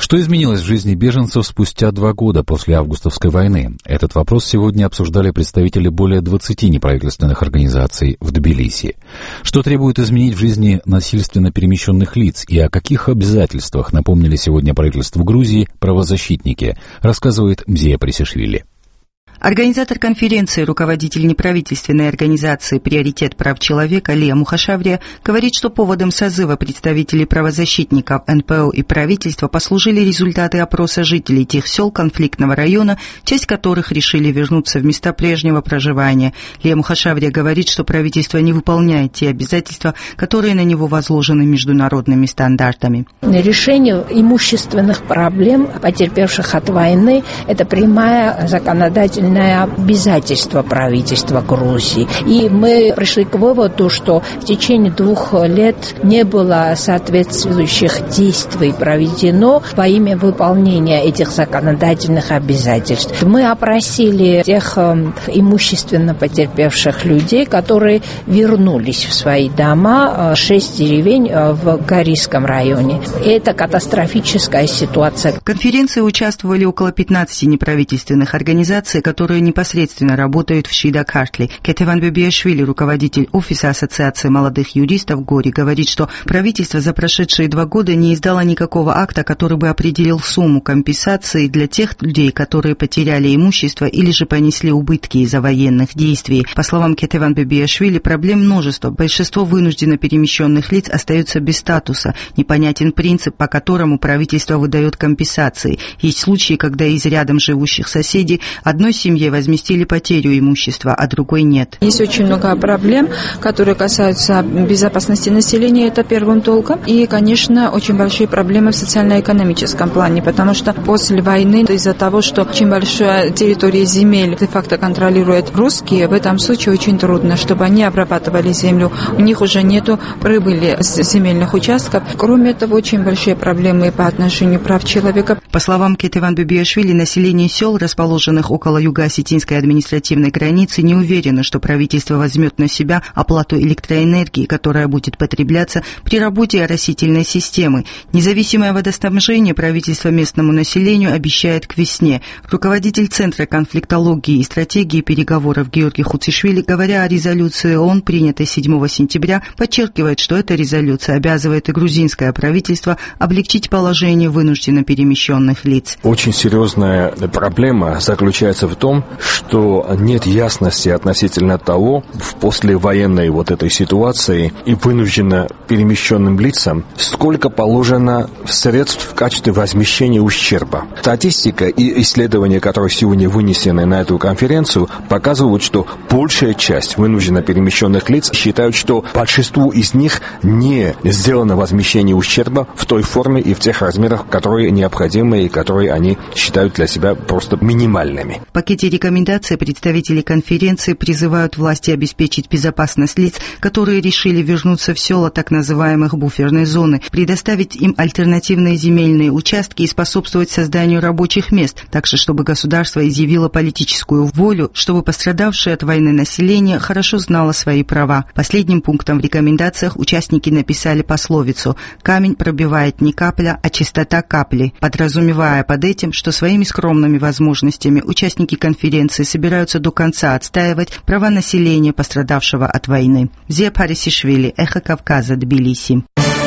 Что изменилось в жизни беженцев спустя два года после августовской войны? Этот вопрос сегодня обсуждали представители более двадцати неправительственных организаций в Тбилиси. Что требует изменить в жизни насильственно перемещенных лиц и о каких обязательствах напомнили сегодня правительству Грузии правозащитники, рассказывает Мзия Пресишвили. Организатор конференции, руководитель неправительственной организации «Приоритет прав человека» Лия Мухашаврия говорит, что поводом созыва представителей правозащитников эн пэ о и правительства послужили результаты опроса жителей тех сел конфликтного района, часть которых решили вернуться в места прежнего проживания. Лия Мухашаврия говорит, что правительство не выполняет те обязательства, которые на него возложены международными стандартами. Решение имущественных проблем потерпевших от войны – это прямая законодательная обязательство правительства Грузии. И мы пришли к выводу, что в течение двух лет не было соответствующих действий проведено во имя выполнения этих законодательных обязательств. Мы опросили тех имущественно потерпевших людей, которые вернулись в свои дома, шесть деревень в Горийском районе. Это катастрофическая ситуация. В конференции участвовали около пятнадцати неправительственных организаций, которые непосредственно работают в Шида-Картли. Кетеван Бебиашвили, руководитель офиса Ассоциации молодых юристов Гори, говорит, что правительство за прошедшие два года не издало никакого акта, который бы определил сумму компенсации для тех людей, которые потеряли имущество или же понесли убытки из-за военных действий. По словам Кетеван Бебиашвили, проблем множество. Большинство вынужденно перемещенных лиц остаются без статуса. Непонятен принцип, по которому правительство выдает компенсации. Есть случаи, когда из рядом живущих соседей одной семье возместили потерю имущества, а другой нет. Есть очень много проблем, которые касаются безопасности населения, это первым долгом. И, конечно, очень большие проблемы в социально-экономическом плане, потому что после войны из-за того, что очень большая территория земель де-факто контролируют русские, в этом случае очень трудно, чтобы они обрабатывали землю. У них уже нету прибыли с земельных участков. Кроме этого, очень большие проблемы по отношению прав человека. По словам Кетеван Бебиашвили, население сел, расположенных около юго-осетинской административной границы, не уверено, что правительство возьмет на себя оплату электроэнергии, которая будет потребляться при работе оросительной системы. Независимое водоснабжение правительство местному населению обещает к весне. Руководитель Центра конфликтологии и стратегии переговоров Георгий Хуцишвили, говоря о резолюции ООН, принятой седьмого сентября, подчеркивает, что эта резолюция обязывает и грузинское правительство облегчить положение вынужденно перемещенных лиц. Очень серьезная проблема заключается в том, что нет ясности относительно того, в послевоенной вот этой ситуации и вынужденно перемещенным лицам, сколько положено средств в качестве возмещения ущерба. Статистика и исследования, которые сегодня вынесены на эту конференцию, показывают, что большая часть вынужденно перемещенных лиц считают, что большинству из них не сделано возмещение ущерба в той форме и в тех размерах, которые необходимы и которые они считают для себя просто минимальными. В пакете рекомендаций представители конференции призывают власти обеспечить безопасность лиц, которые решили вернуться в села так называемых буферной зоны, предоставить им альтернативные земельные участки и способствовать созданию рабочих мест, также чтобы государство изъявило политическую волю, чтобы пострадавшее от войны население хорошо знало свои права. Последним пунктом в рекомендациях участники написали пословицу «Камень пробивает не капля, а чистота капли», подразумевая под этим, что своими скромными возможностями участники конференции собираются до конца отстаивать права населения, пострадавшего от войны. Мзия Пресишвили, Эхо Кавказа, Тбилиси.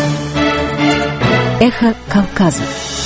Эхо Кавказа.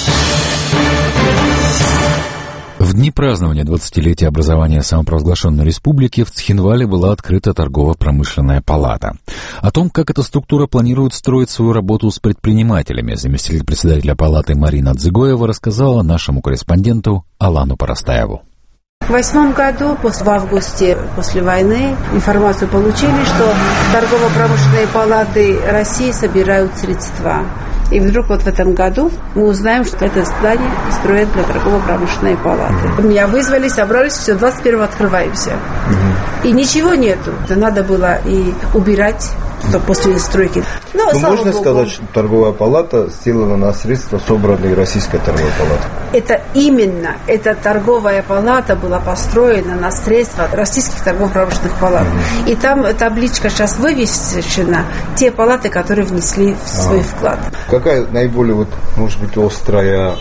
В дни празднования двадцатилетия образования самопровозглашенной республики в Цхинвале была открыта торгово-промышленная палата. О том, как эта структура планирует строить свою работу с предпринимателями, заместитель председателя палаты Марина Дзыгоева рассказала нашему корреспонденту Алану Парастаеву. В восьмом году, после, в августе, после войны, информацию получили, что торгово-промышленные палаты России собирают средства. И вдруг вот в этом году мы узнаем, что это здание строят для торгово-промышленной палаты. Mm-hmm. Меня вызвали, собрались, все, двадцать первого открываемся. Mm-hmm. И ничего нету. Это надо было и убирать после стройки. Но, Но можно Богу, сказать, что торговая палата сделана на средства, собранные Российской торговой палатой? Это именно, эта торговая палата была построена на средства российских торгово-промышленных палат. Mm-hmm. И там табличка сейчас вывешена, те палаты, которые внесли в свой а. вклад. Какая наиболее, вот, может быть, острая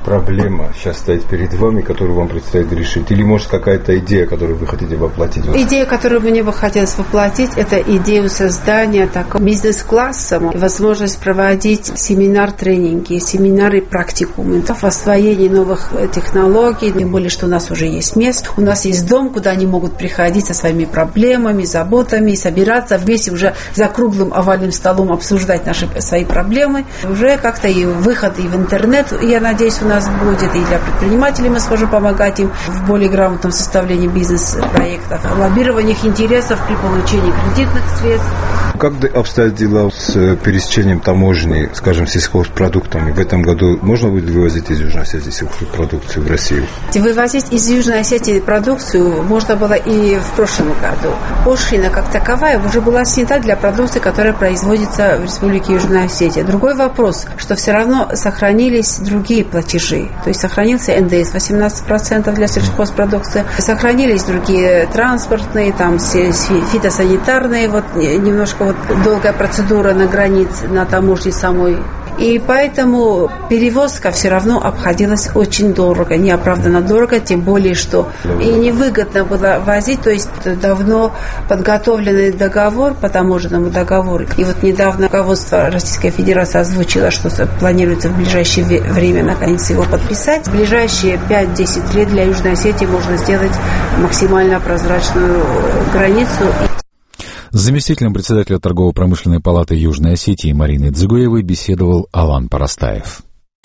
проблема сейчас стоит перед вами, которую вам предстоит решить? Или, может, какая-то идея, которую вы хотите воплотить? Идея, которую мне бы хотелось воплотить, это идею создания такого бизнес-класса, возможность проводить семинар-тренинги, семинары, практикумы в освоении новых технологий, тем более, что у нас уже есть место, у нас есть дом, куда они могут приходить со своими проблемами, заботами, собираться вместе уже за круглым овальным столом обсуждать наши свои проблемы. Уже как-то и выход и в интернет, я надеюсь, у нас будет, и для предпринимателей мы сможем помогать им в более грамотном составлении бизнес-проектов, лоббировании их интересов при получении кредитных средств. Как обстоят дела с пересечением таможни, скажем, сельхозпродуктами? В этом году можно будет вывозить из Южной Осетии сельхозпродукцию в Россию? Вывозить из Южной Осетии продукцию можно было и в прошлом году. Пошлина как таковая уже была снята для продукции, которая производится в Республике Южная Осетия. Другой вопрос, что все равно сохранились другие платежи. То есть сохранился эн дэ эс восемнадцать процентов для сельхозпродукции, сохранились другие транспортные, там фитосанитарные, вот немножко вот долгая процедура на границе, на таможне самой. И поэтому перевозка все равно обходилась очень дорого, неоправданно дорого, тем более, что и невыгодно было возить, то есть давно подготовленный договор по таможенному договору. И вот недавно руководство Российской Федерации озвучило, что планируется в ближайшее время наконец его подписать. В ближайшие пять-десять лет для Южной Осетии можно сделать максимально прозрачную границу. С заместителем председателя торгово-промышленной палаты Южной Осетии Мариной Дзигуевой беседовал Алан Парастаев.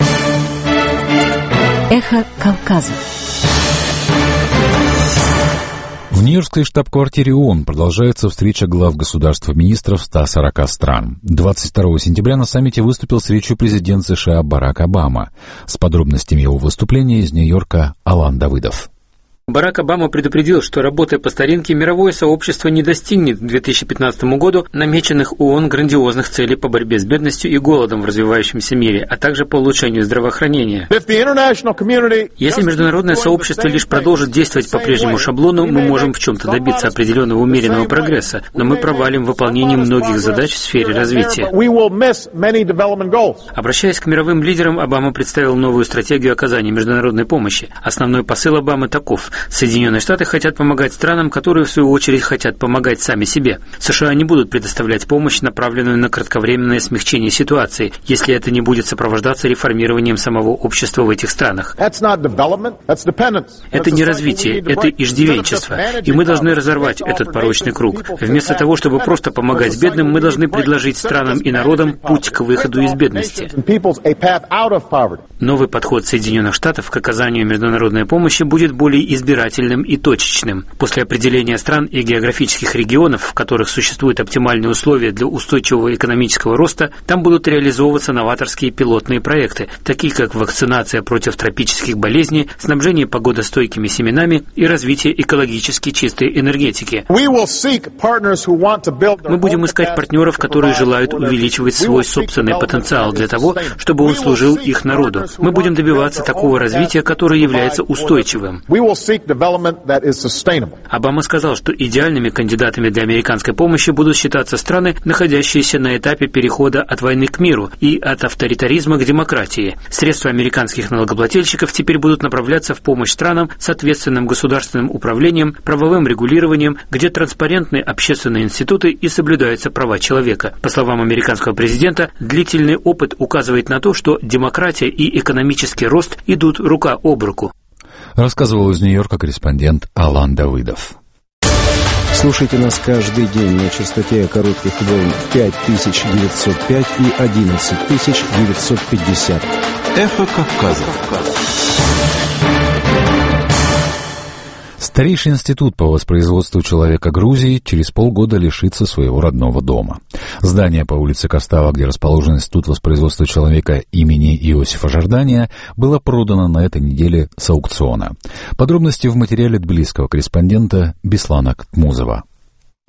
Эхо Кавказа. В Нью-Йоркской штаб-квартире ООН продолжается встреча глав государств и министров ста сорока стран. двадцать второго сентября на саммите выступил с речью президент США Барак Обама. С подробностями его выступления из Нью-Йорка Алан Давыдов. Барак Обама предупредил, что, работая по старинке, мировое сообщество не достигнет к две тысячи пятнадцатому году намеченных ООН грандиозных целей по борьбе с бедностью и голодом в развивающемся мире, а также по улучшению здравоохранения. Если международное сообщество лишь продолжит действовать по прежнему шаблону, мы можем в чем-то добиться определенного умеренного прогресса, но мы провалим выполнение многих задач в сфере развития. Обращаясь к мировым лидерам, Обама представил новую стратегию оказания международной помощи. Основной посыл Обамы таков. Соединенные Штаты хотят помогать странам, которые, в свою очередь, хотят помогать сами себе. США не будут предоставлять помощь, направленную на кратковременное смягчение ситуации, если это не будет сопровождаться реформированием самого общества в этих странах. Это не развитие, это иждивенчество. И мы должны разорвать этот порочный круг. Вместо того, чтобы просто помогать бедным, мы должны предложить странам и народам путь к выходу из бедности. Новый подход Соединенных Штатов к оказанию международной помощи будет более избирательным. избирательным и точечным. После определения стран и географических регионов, в которых существуют оптимальные условия для устойчивого экономического роста, там будут реализовываться новаторские пилотные проекты, такие как вакцинация против тропических болезней, снабжение погодостойкими семенами и развитие экологически чистой энергетики. Мы будем искать партнеров, которые желают увеличивать свой собственный потенциал для того, чтобы он служил их народу. Мы будем добиваться такого развития, которое является устойчивым. Обама сказал, что идеальными кандидатами для американской помощи будут считаться страны, находящиеся на этапе перехода от войны к миру и от авторитаризма к демократии. Средства американских налогоплательщиков теперь будут направляться в помощь странам с ответственным государственным управлением, правовым регулированием, где транспарентны общественные институты и соблюдаются права человека. По словам американского президента, длительный опыт указывает на то, что демократия и экономический рост идут рука об руку. Рассказывал из Нью-Йорка корреспондент Алан Давыдов. Слушайте нас каждый день на частоте коротких волн пять тысяч девятьсот пять и одиннадцать тысяч девятьсот пятьдесят. Эхо Кавказа. Старейший институт по воспроизводству человека Грузии через полгода лишится своего родного дома. Здание по улице Костава, где расположен институт воспроизводства человека имени Иосифа Жордания, было продано на этой неделе с аукциона. Подробности в материале тбилисского корреспондента Беслана Кутмузова.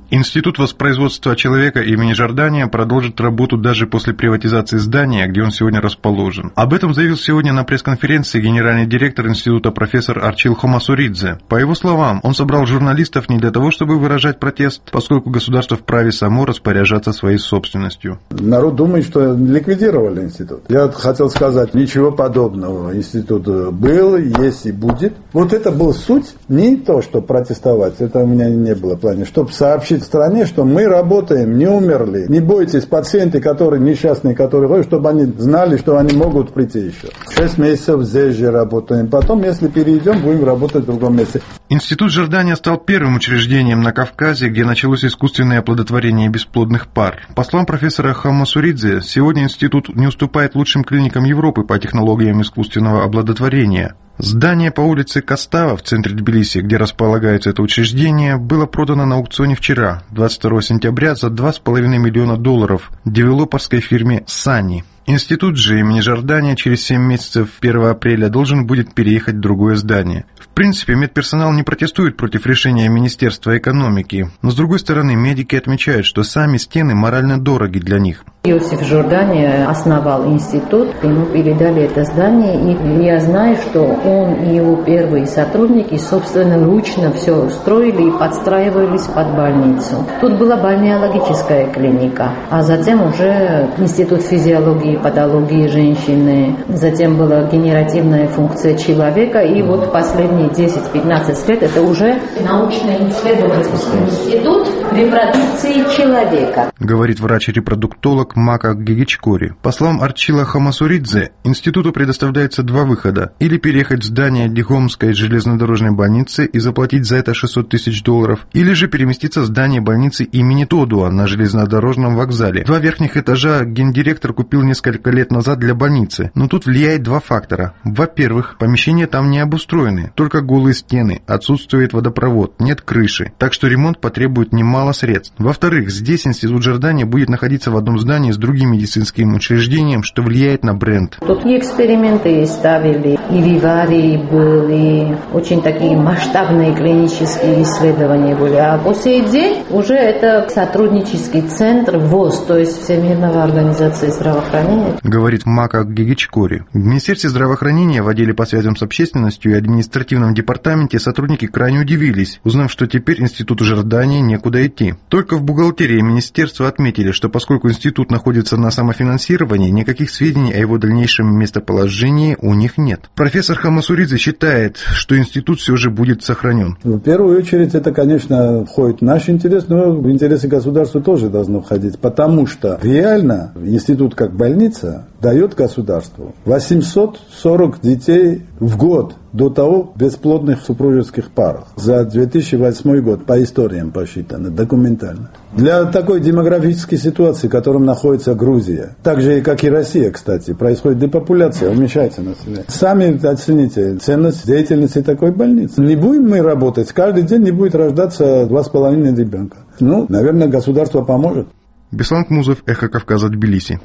Институт воспроизводства человека имени Жордания продолжит работу даже после приватизации здания, где он сегодня расположен. Об этом заявил сегодня на пресс-конференции генеральный директор института профессор Арчил Хомасуридзе. По его словам, он собрал журналистов не для того, чтобы выражать протест, поскольку государство вправе само распоряжаться своей собственностью. Народ думает, что ликвидировали институт. Я хотел сказать, ничего подобного. Институт был, есть и будет. Вот это была суть, не то, что протестовать. Это у меня не было в плане, чтобы сообщить в стране, что мы работаем, не умерли. Не бойтесь, пациенты, которые несчастные, которые, чтобы они знали, что они могут прийти еще. Шесть месяцев здесь же работаем. Потом, если перейдем, будем работать в другом месте. Институт Жордания стал первым учреждением на Кавказе, где началось искусственное оплодотворение бесплодных пар. По словам профессора Хомасуридзе, сегодня институт не уступает лучшим клиникам Европы по технологиям искусственного оплодотворения. Здание по улице Кастава в центре Тбилиси, где располагается это учреждение, было продано на аукционе вчера, двадцать второго сентября, за два с половиной миллиона долларов девелоперской фирме «Сани». Институт же имени Жордания через семь месяцев первого апреля должен будет переехать в другое здание. В принципе, медперсонал не протестует против решения Министерства экономики, но с другой стороны, медики отмечают, что сами стены морально дороги для них. Иосиф Жордания основал институт, ему передали это здание, и я знаю, что он и его первые сотрудники собственноручно все строили и подстраивались под больницу. Тут была бальнеологическая клиника, а затем уже институт физиологии, патологии женщины, затем была генеративная функция человека, и вот последние десять-пятнадцать лет это уже научно-исследовательский институт репродукции человека. Говорит врач-репродуктолог Мака Гигичкори. По словам Арчила Хомасуридзе, институту предоставляется два выхода. Или переехать в здание Дихомской железнодорожной больницы и заплатить за это шестьсот тысяч долларов, или же переместиться в здание больницы имени Тодуа на железнодорожном вокзале. Два верхних этажа гендиректор купил несколько лет назад для больницы, но тут влияет два фактора. Во-первых, помещения там не обустроены, только голые стены, отсутствует водопровод, нет крыши, так что ремонт потребует немало средств. Во-вторых, здесь институт Жордания будет находиться в одном здании с другим медицинским учреждением, что влияет на бренд. Тут и эксперименты ставили, и виварии были, очень такие масштабные клинические исследования были. А по сей день уже это сотруднический центр ВОЗ, то есть Всемирного организации здравоохранения. Говорит Мака Гигичкори. В Министерстве здравоохранения в отделе по связям с общественностью и административном департаменте сотрудники крайне удивились, узнав, что теперь институту Жордания некуда идти. Только в бухгалтерии министерства отметили, что поскольку институт находится на самофинансировании, никаких сведений о его дальнейшем местоположении у них нет. Профессор Хомасуридзе считает, что институт все же будет сохранен. В первую очередь это, конечно, входит в наш интерес, но в интересы государства тоже должно входить, потому что реально институт как больница дает государству восемьсот сорок детей в год до того бесплодных супружеских парах. За две тысячи восьмой год по историям посчитано, документально. Для такой демографической ситуации, в которой находится Грузия, так же, как и Россия, кстати, происходит депопуляция, уменьшается население. Сами оцените ценность деятельности такой больницы. Не будем мы работать, каждый день не будет рождаться два с половиной ребенка. Ну, наверное, государство поможет. Беслан Кмузов, Эхо Кавказа, Тбилиси.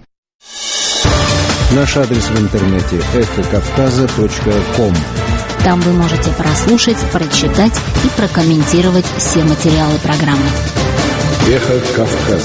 Наш адрес в интернете эхо кавказа точка ком. Там вы можете прослушать, прочитать и прокомментировать все материалы программы. Эхо Кавказа.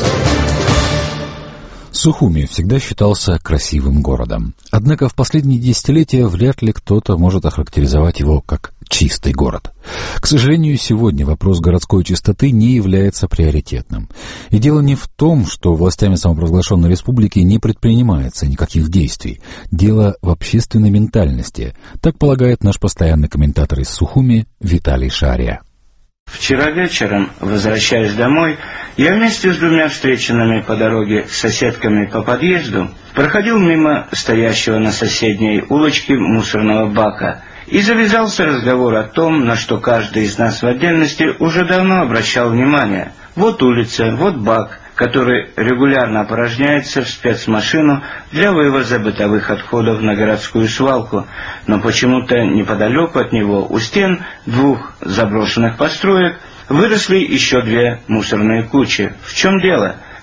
Сухуми всегда считался красивым городом. Однако в последние десятилетия вряд ли кто-то может охарактеризовать его как чистый город. К сожалению, сегодня вопрос городской чистоты не является приоритетным. И дело не в том, что властями самопровозглашенной республики не предпринимается никаких действий. Дело в общественной ментальности. Так полагает наш постоянный комментатор из Сухуми Виталий Шария. Вчера вечером, возвращаясь домой, я вместе с двумя встреченными по дороге с соседками по подъезду проходил мимо стоящего на соседней улочке мусорного бака, и завязался разговор о том, на что каждый из нас в отдельности уже давно обращал внимание. Вот улица, вот бак, который регулярно опорожняется в спецмашину для вывоза бытовых отходов на городскую свалку, но почему-то неподалеку от него, у стен двух заброшенных построек, выросли еще две мусорные кучи. В чем дело?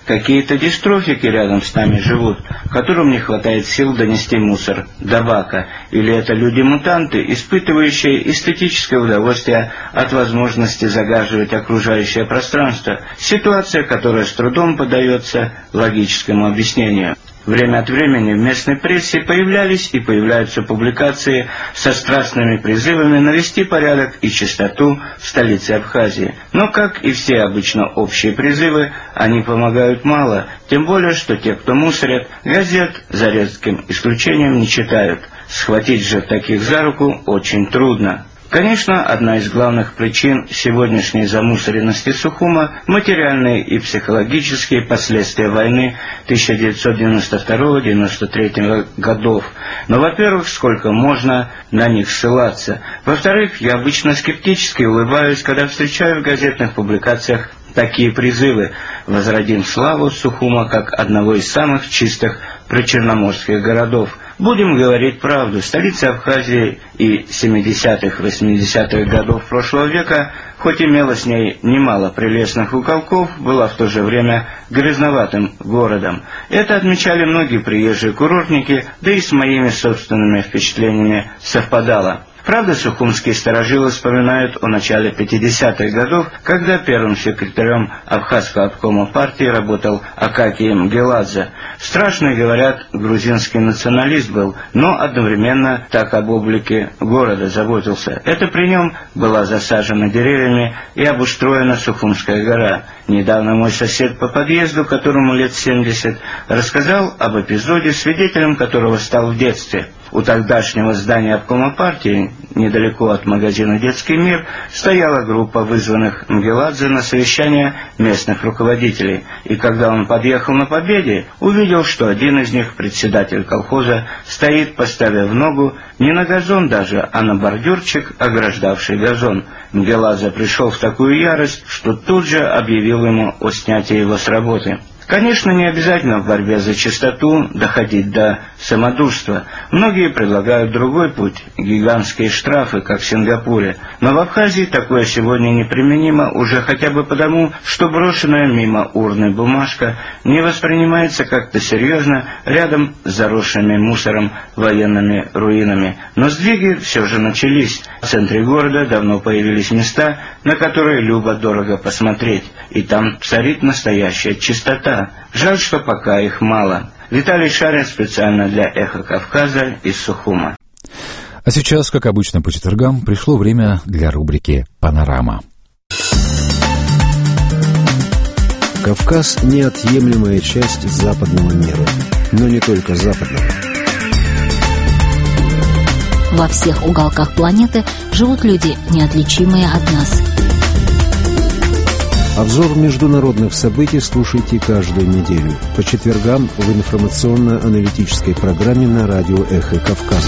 какие-то дистрофики рядом с нами живут, которым не хватает сил донести мусор до бака, или это люди-мутанты, испытывающие эстетическое удовольствие от возможности загаживать окружающее пространство, ситуация, которая с трудом поддается логическому объяснению. Время от времени в местной прессе появлялись и появляются публикации со страстными призывами навести порядок и чистоту в столице Абхазии. Но, как и все обычно общие призывы, они помогают мало, тем более, что те, кто мусорят, газет за редким исключением не читают. Схватить же таких за руку очень трудно. Конечно, одна из главных причин сегодняшней замусоренности Сухума – материальные и психологические последствия войны тысяча девятьсот девяносто второго — девяносто третьего годов. Но, во-первых, сколько можно на них ссылаться. Во-вторых, я обычно скептически улыбаюсь, когда встречаю в газетных публикациях такие призывы: «Возродим славу Сухума как одного из самых чистых причерноморских городов». Будем говорить правду, столица Абхазии и семидесятых — восьмидесятых годов прошлого века, хоть имела с ней немало прелестных уголков, была в то же время грязноватым городом. Это отмечали многие приезжие курортники, да и с моими собственными впечатлениями совпадало. Правда, сухумские старожилы вспоминают о начале пятидесятых годов, когда первым секретарем Абхазского обкома партии работал Акакий Мгеладзе. Страшный, говорят, грузинский националист был, но одновременно так об облике города заботился. Это при нем была засажена деревьями и обустроена Сухумская гора. Недавно мой сосед по подъезду, которому лет семьдесят, рассказал об эпизоде, свидетелем которого стал в детстве. У тогдашнего здания обкома партии, недалеко от магазина «Детский мир», стояла группа вызванных Мгеладзе на совещание местных руководителей. И когда он подъехал на Победе, увидел, что один из них, председатель колхоза, стоит, поставив ногу не на газон даже, а на бордюрчик, ограждавший газон. Мгеладзе пришел в такую ярость, что тут же объявил ему о снятии его с работы. Конечно, не обязательно в борьбе за чистоту доходить до самодурства. Многие предлагают другой путь – гигантские штрафы, как в Сингапуре. Но в Абхазии такое сегодня неприменимо уже хотя бы потому, что брошенная мимо урны бумажка не воспринимается как-то серьезно рядом с заросшими мусором военными руинами. Но сдвиги все же начались. В центре города давно появились места, на которые любо-дорого посмотреть. И там царит настоящая чистота. Жаль, что пока их мало. Виталий Шарин специально для «Эхо Кавказа» из Сухума. А сейчас, как обычно по четвергам, пришло время для рубрики «Панорама». Кавказ – неотъемлемая часть западного мира. Но не только западного. Во всех уголках планеты живут люди, неотличимые от нас. Обзор международных событий слушайте каждую неделю по четвергам в информационно-аналитической программе на радио «Эхо Кавказа».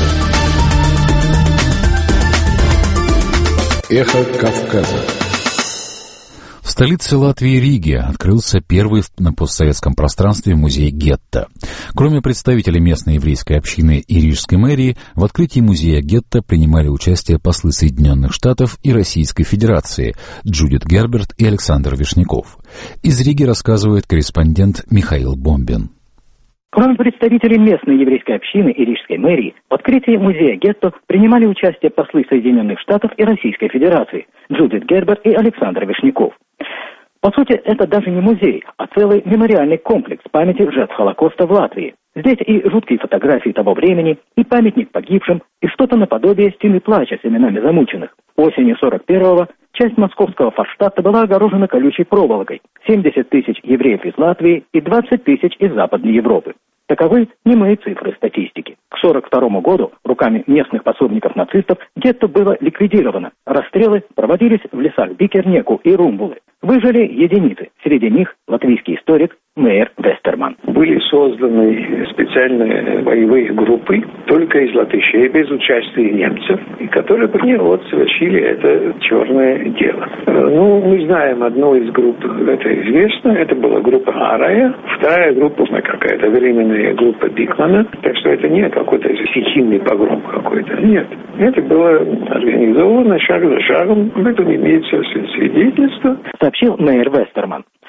«Эхо Кавказа». В столице Латвии Риге открылся первый на постсоветском пространстве музей гетто. Кроме представителей местной еврейской общины и рижской мэрии, в открытии музея гетто принимали участие послы Соединенных Штатов и Российской Федерации Джудит Герберт и Александр Вишняков. Из Риги рассказывает корреспондент Михаил Бомбин. Кроме представителей местной еврейской общины и рижской мэрии, в открытии музея гетто принимали участие послы Соединенных Штатов и Российской Федерации Джудит Герберт и Александр Вишняков. По сути, это даже не музей, а целый мемориальный комплекс памяти жертв Холокоста в Латвии. Здесь и жуткие фотографии того времени, и памятник погибшим, и что-то наподобие стены плача с именами замученных. Осенью сорок первого часть московского Форштадта была огорожена колючей проволокой. семьдесят тысяч евреев из Латвии и двадцать тысяч из Западной Европы. Таковы немые цифры статистики. К сорок второму году руками местных пособников нацистов гетто было ликвидировано. Расстрелы проводились в лесах Бикернеку и Румбулы. Выжили единицы. Среди них латвийский историк Мейер Вестерман. Были созданы специальные боевые группы только из латышей, без участия немцев, и которые вот совершили это черное дело. Ну, мы знаем одну из групп, это известно, это была группа Арая, вторая группа какая-то временная группа Дикмана, так что это не какой-то стихийный погром какой-то, нет. Это было организовано шаг за шагом, об этом имеется свидетельство. Сообщил Мейер Вестерман. В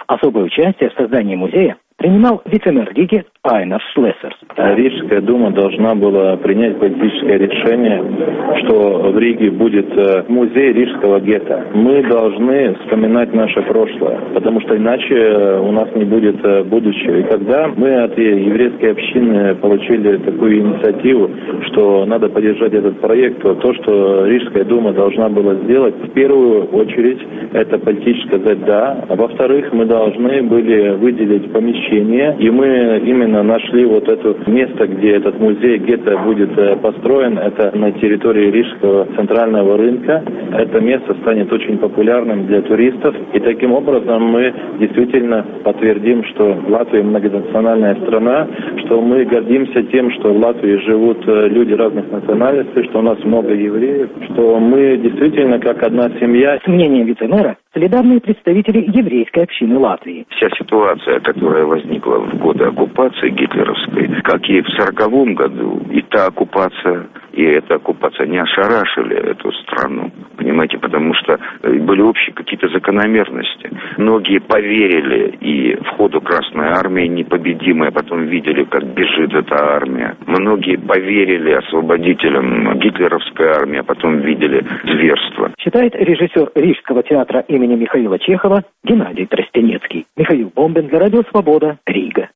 Особое участие в создании музея принимал вице-мэр Риги Айнар Шлессерс. Рижская дума должна была принять политическое решение, что в Риге будет музей рижского гетто. Мы должны вспоминать наше прошлое, потому что иначе у нас не будет будущего. И когда мы от еврейской общины получили такую инициативу, что надо поддержать этот проект, то то, что Рижская дума должна была сделать, в первую очередь, это политическое сказать «да», а во-вторых, мы должны были выделить помещение, и мы именно нашли вот это место, где этот музей гетто будет построен. Это на территории Рижского центрального рынка. Это место станет очень популярным для туристов. И таким образом мы действительно подтвердим, что Латвия многонациональная страна, что мы гордимся тем, что в Латвии живут люди разных национальностей, что у нас много евреев, что мы действительно как одна семья. С мнением вице-мэра солидарные представители еврейской общины Латвии. Вся ситуация, которая возникла в годы оккупации гитлеровской, как и в сороковом году, и та оккупация, и эта оккупация не ошарашили эту страну, понимаете, потому что были общие какие-то закономерности. Многие поверили и в ходу Красной Армии непобедимой, а потом видели, как бежит эта армия. Многие поверили освободителям гитлеровской армии, а потом видели зверство. Считает режиссер Рижского театра имени Михаила Чехова Геннадий Тростенецкий. Михаил Бомбин для Радио Свобода, Рига.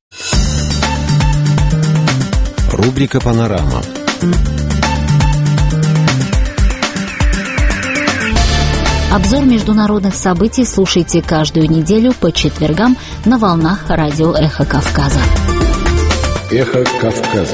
Рубрика «Панорама». Обзор международных событий слушайте каждую неделю по четвергам на волнах радио «Эхо Кавказа». «Эхо Кавказа».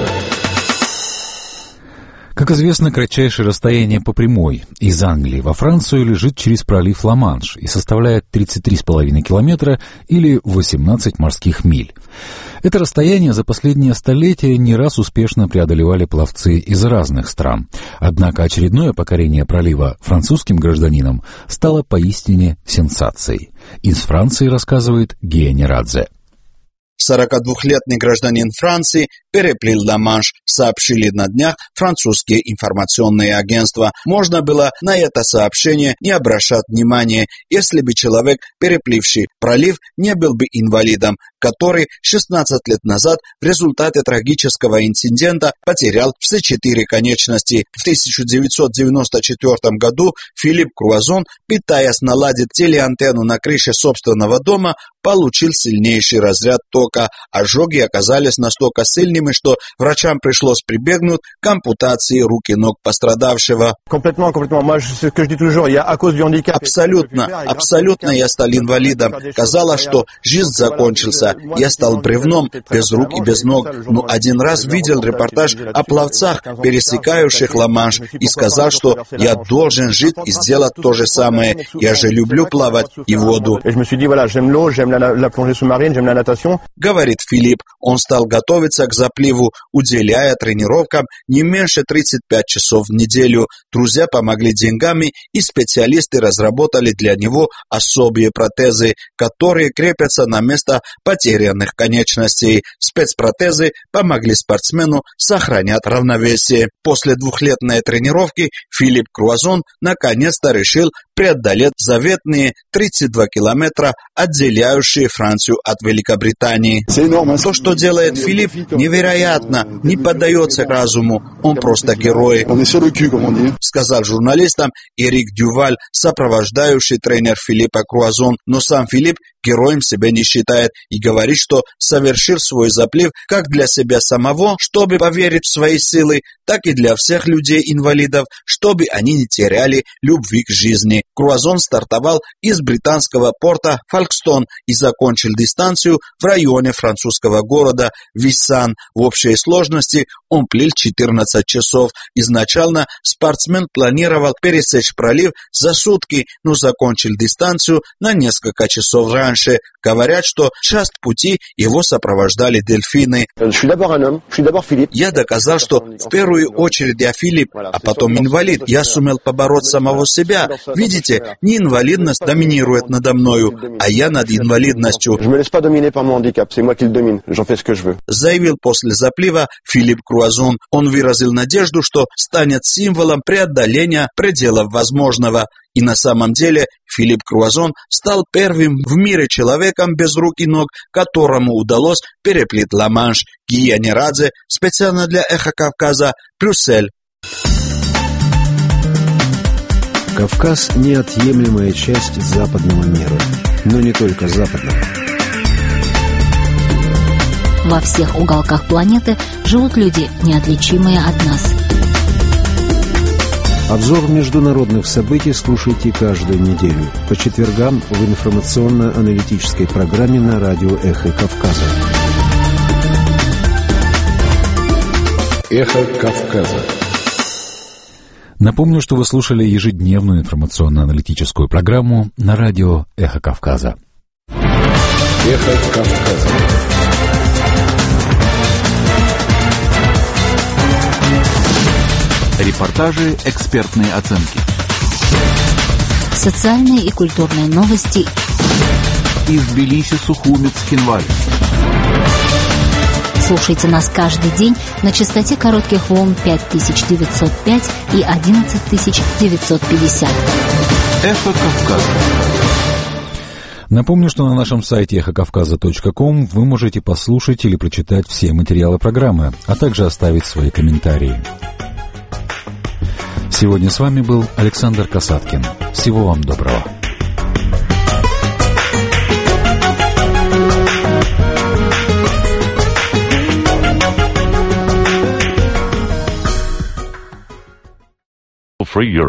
Как известно, кратчайшее расстояние по прямой из Англии во Францию лежит через пролив Ла-Манш и составляет тридцать три с половиной километра или восемнадцать морских миль. Это расстояние за последние столетия не раз успешно преодолевали пловцы из разных стран. Однако очередное покорение пролива французским гражданинам стало поистине сенсацией. Из Франции рассказывает Гея Нерадзе. сорокадвухлетний гражданин Франции переплыл Ла-Манш, сообщили на днях французские информационные агентства. Можно было на это сообщение не обращать внимания, если бы человек, перепливший пролив, не был бы инвалидом, который шестнадцать лет назад в результате трагического инцидента потерял все четыре конечности. В тысяча девятьсот девяносто четвёртом году Филипп Круазон, пытаясь наладить телеантенну на крыше собственного дома, получил сильнейший разряд тока. Ожоги оказались настолько сильными, что врачам пришлось прибегнуть к ампутации рук и ног пострадавшего. Абсолютно, абсолютно я стал инвалидом. Казалось, что жизнь закончился. Я стал бревном, без рук и без ног. Но один раз видел репортаж о пловцах, пересекающих Ла-Манш, и сказал, что я должен жить и сделать то же самое. Я же люблю плавать и воду. Говорит Филипп, он стал готовиться к запливу, уделяя тренировкам не меньше тридцати пяти часов в неделю. Друзья помогли деньгами, и специалисты разработали для него особые протезы, которые крепятся на место потерянных конечностей. Спецпротезы помогли спортсмену сохранять равновесие. После двухлетной тренировки Филипп Круазон наконец-то решил преодолеть заветные тридцать два километра, отделяющие Францию от Великобритании. То, что делает Филипп, невероятно, не поддается разуму. Он просто герой, сказал журналистам Эрик Дюваль, сопровождающий тренер Филиппа Круазон. Но сам Филипп героем себя не считает и говорит, что совершил свой заплыв как для себя самого, чтобы поверить в свои силы, так и для всех людей-инвалидов, чтобы они не теряли любви к жизни. Круазон стартовал из британского порта Фолкстон и закончил дистанцию в районе французского города Виссан. В общей сложности он плыл четырнадцать часов. Изначально спортсмен планировал пересечь пролив за сутки, но закончил дистанцию на несколько часов раньше. Говорят, что часть пути его сопровождали дельфины. Я доказал, что в первую очередь я Филипп, а потом инвалид. Я сумел побороть самого себя. Видите, не инвалидность доминирует надо мною, а я над инвалидностью. Заявил после заплива Филипп Круазон. Он выразил надежду, что станет символом преодоления пределов возможного. И на самом деле Филипп Круазон стал первым в мире человеком без рук и ног, которому удалось переплыть Ла-Манш. Гия Нерадзе, специально для «Эхо Кавказа», Брюссель. Кавказ – неотъемлемая часть западного мира, но не только западного. Во всех уголках планеты живут люди, неотличимые от нас. Обзор международных событий слушайте каждую неделю по четвергам в информационно-аналитической программе на радио «Эхо Кавказа». «Эхо Кавказа». Напомню, что вы слушали ежедневную информационно-аналитическую программу на радио «Эхо Кавказа». «Эхо Кавказа». Репортажи, экспертные оценки. Социальные и культурные новости. Из Тбилиси, Сухуми, Цхинвали. Слушайте нас каждый день на частоте коротких волн пять тысяч девятьсот пять и одиннадцать тысяч девятьсот пятьдесят. «Эхо Кавказа». Напомню, что на нашем сайте эхо кавказа точка ком вы можете послушать или прочитать все материалы программы, а также оставить свои комментарии. Сегодня с вами был Александр Касаткин. Всего вам доброго. Free Europe.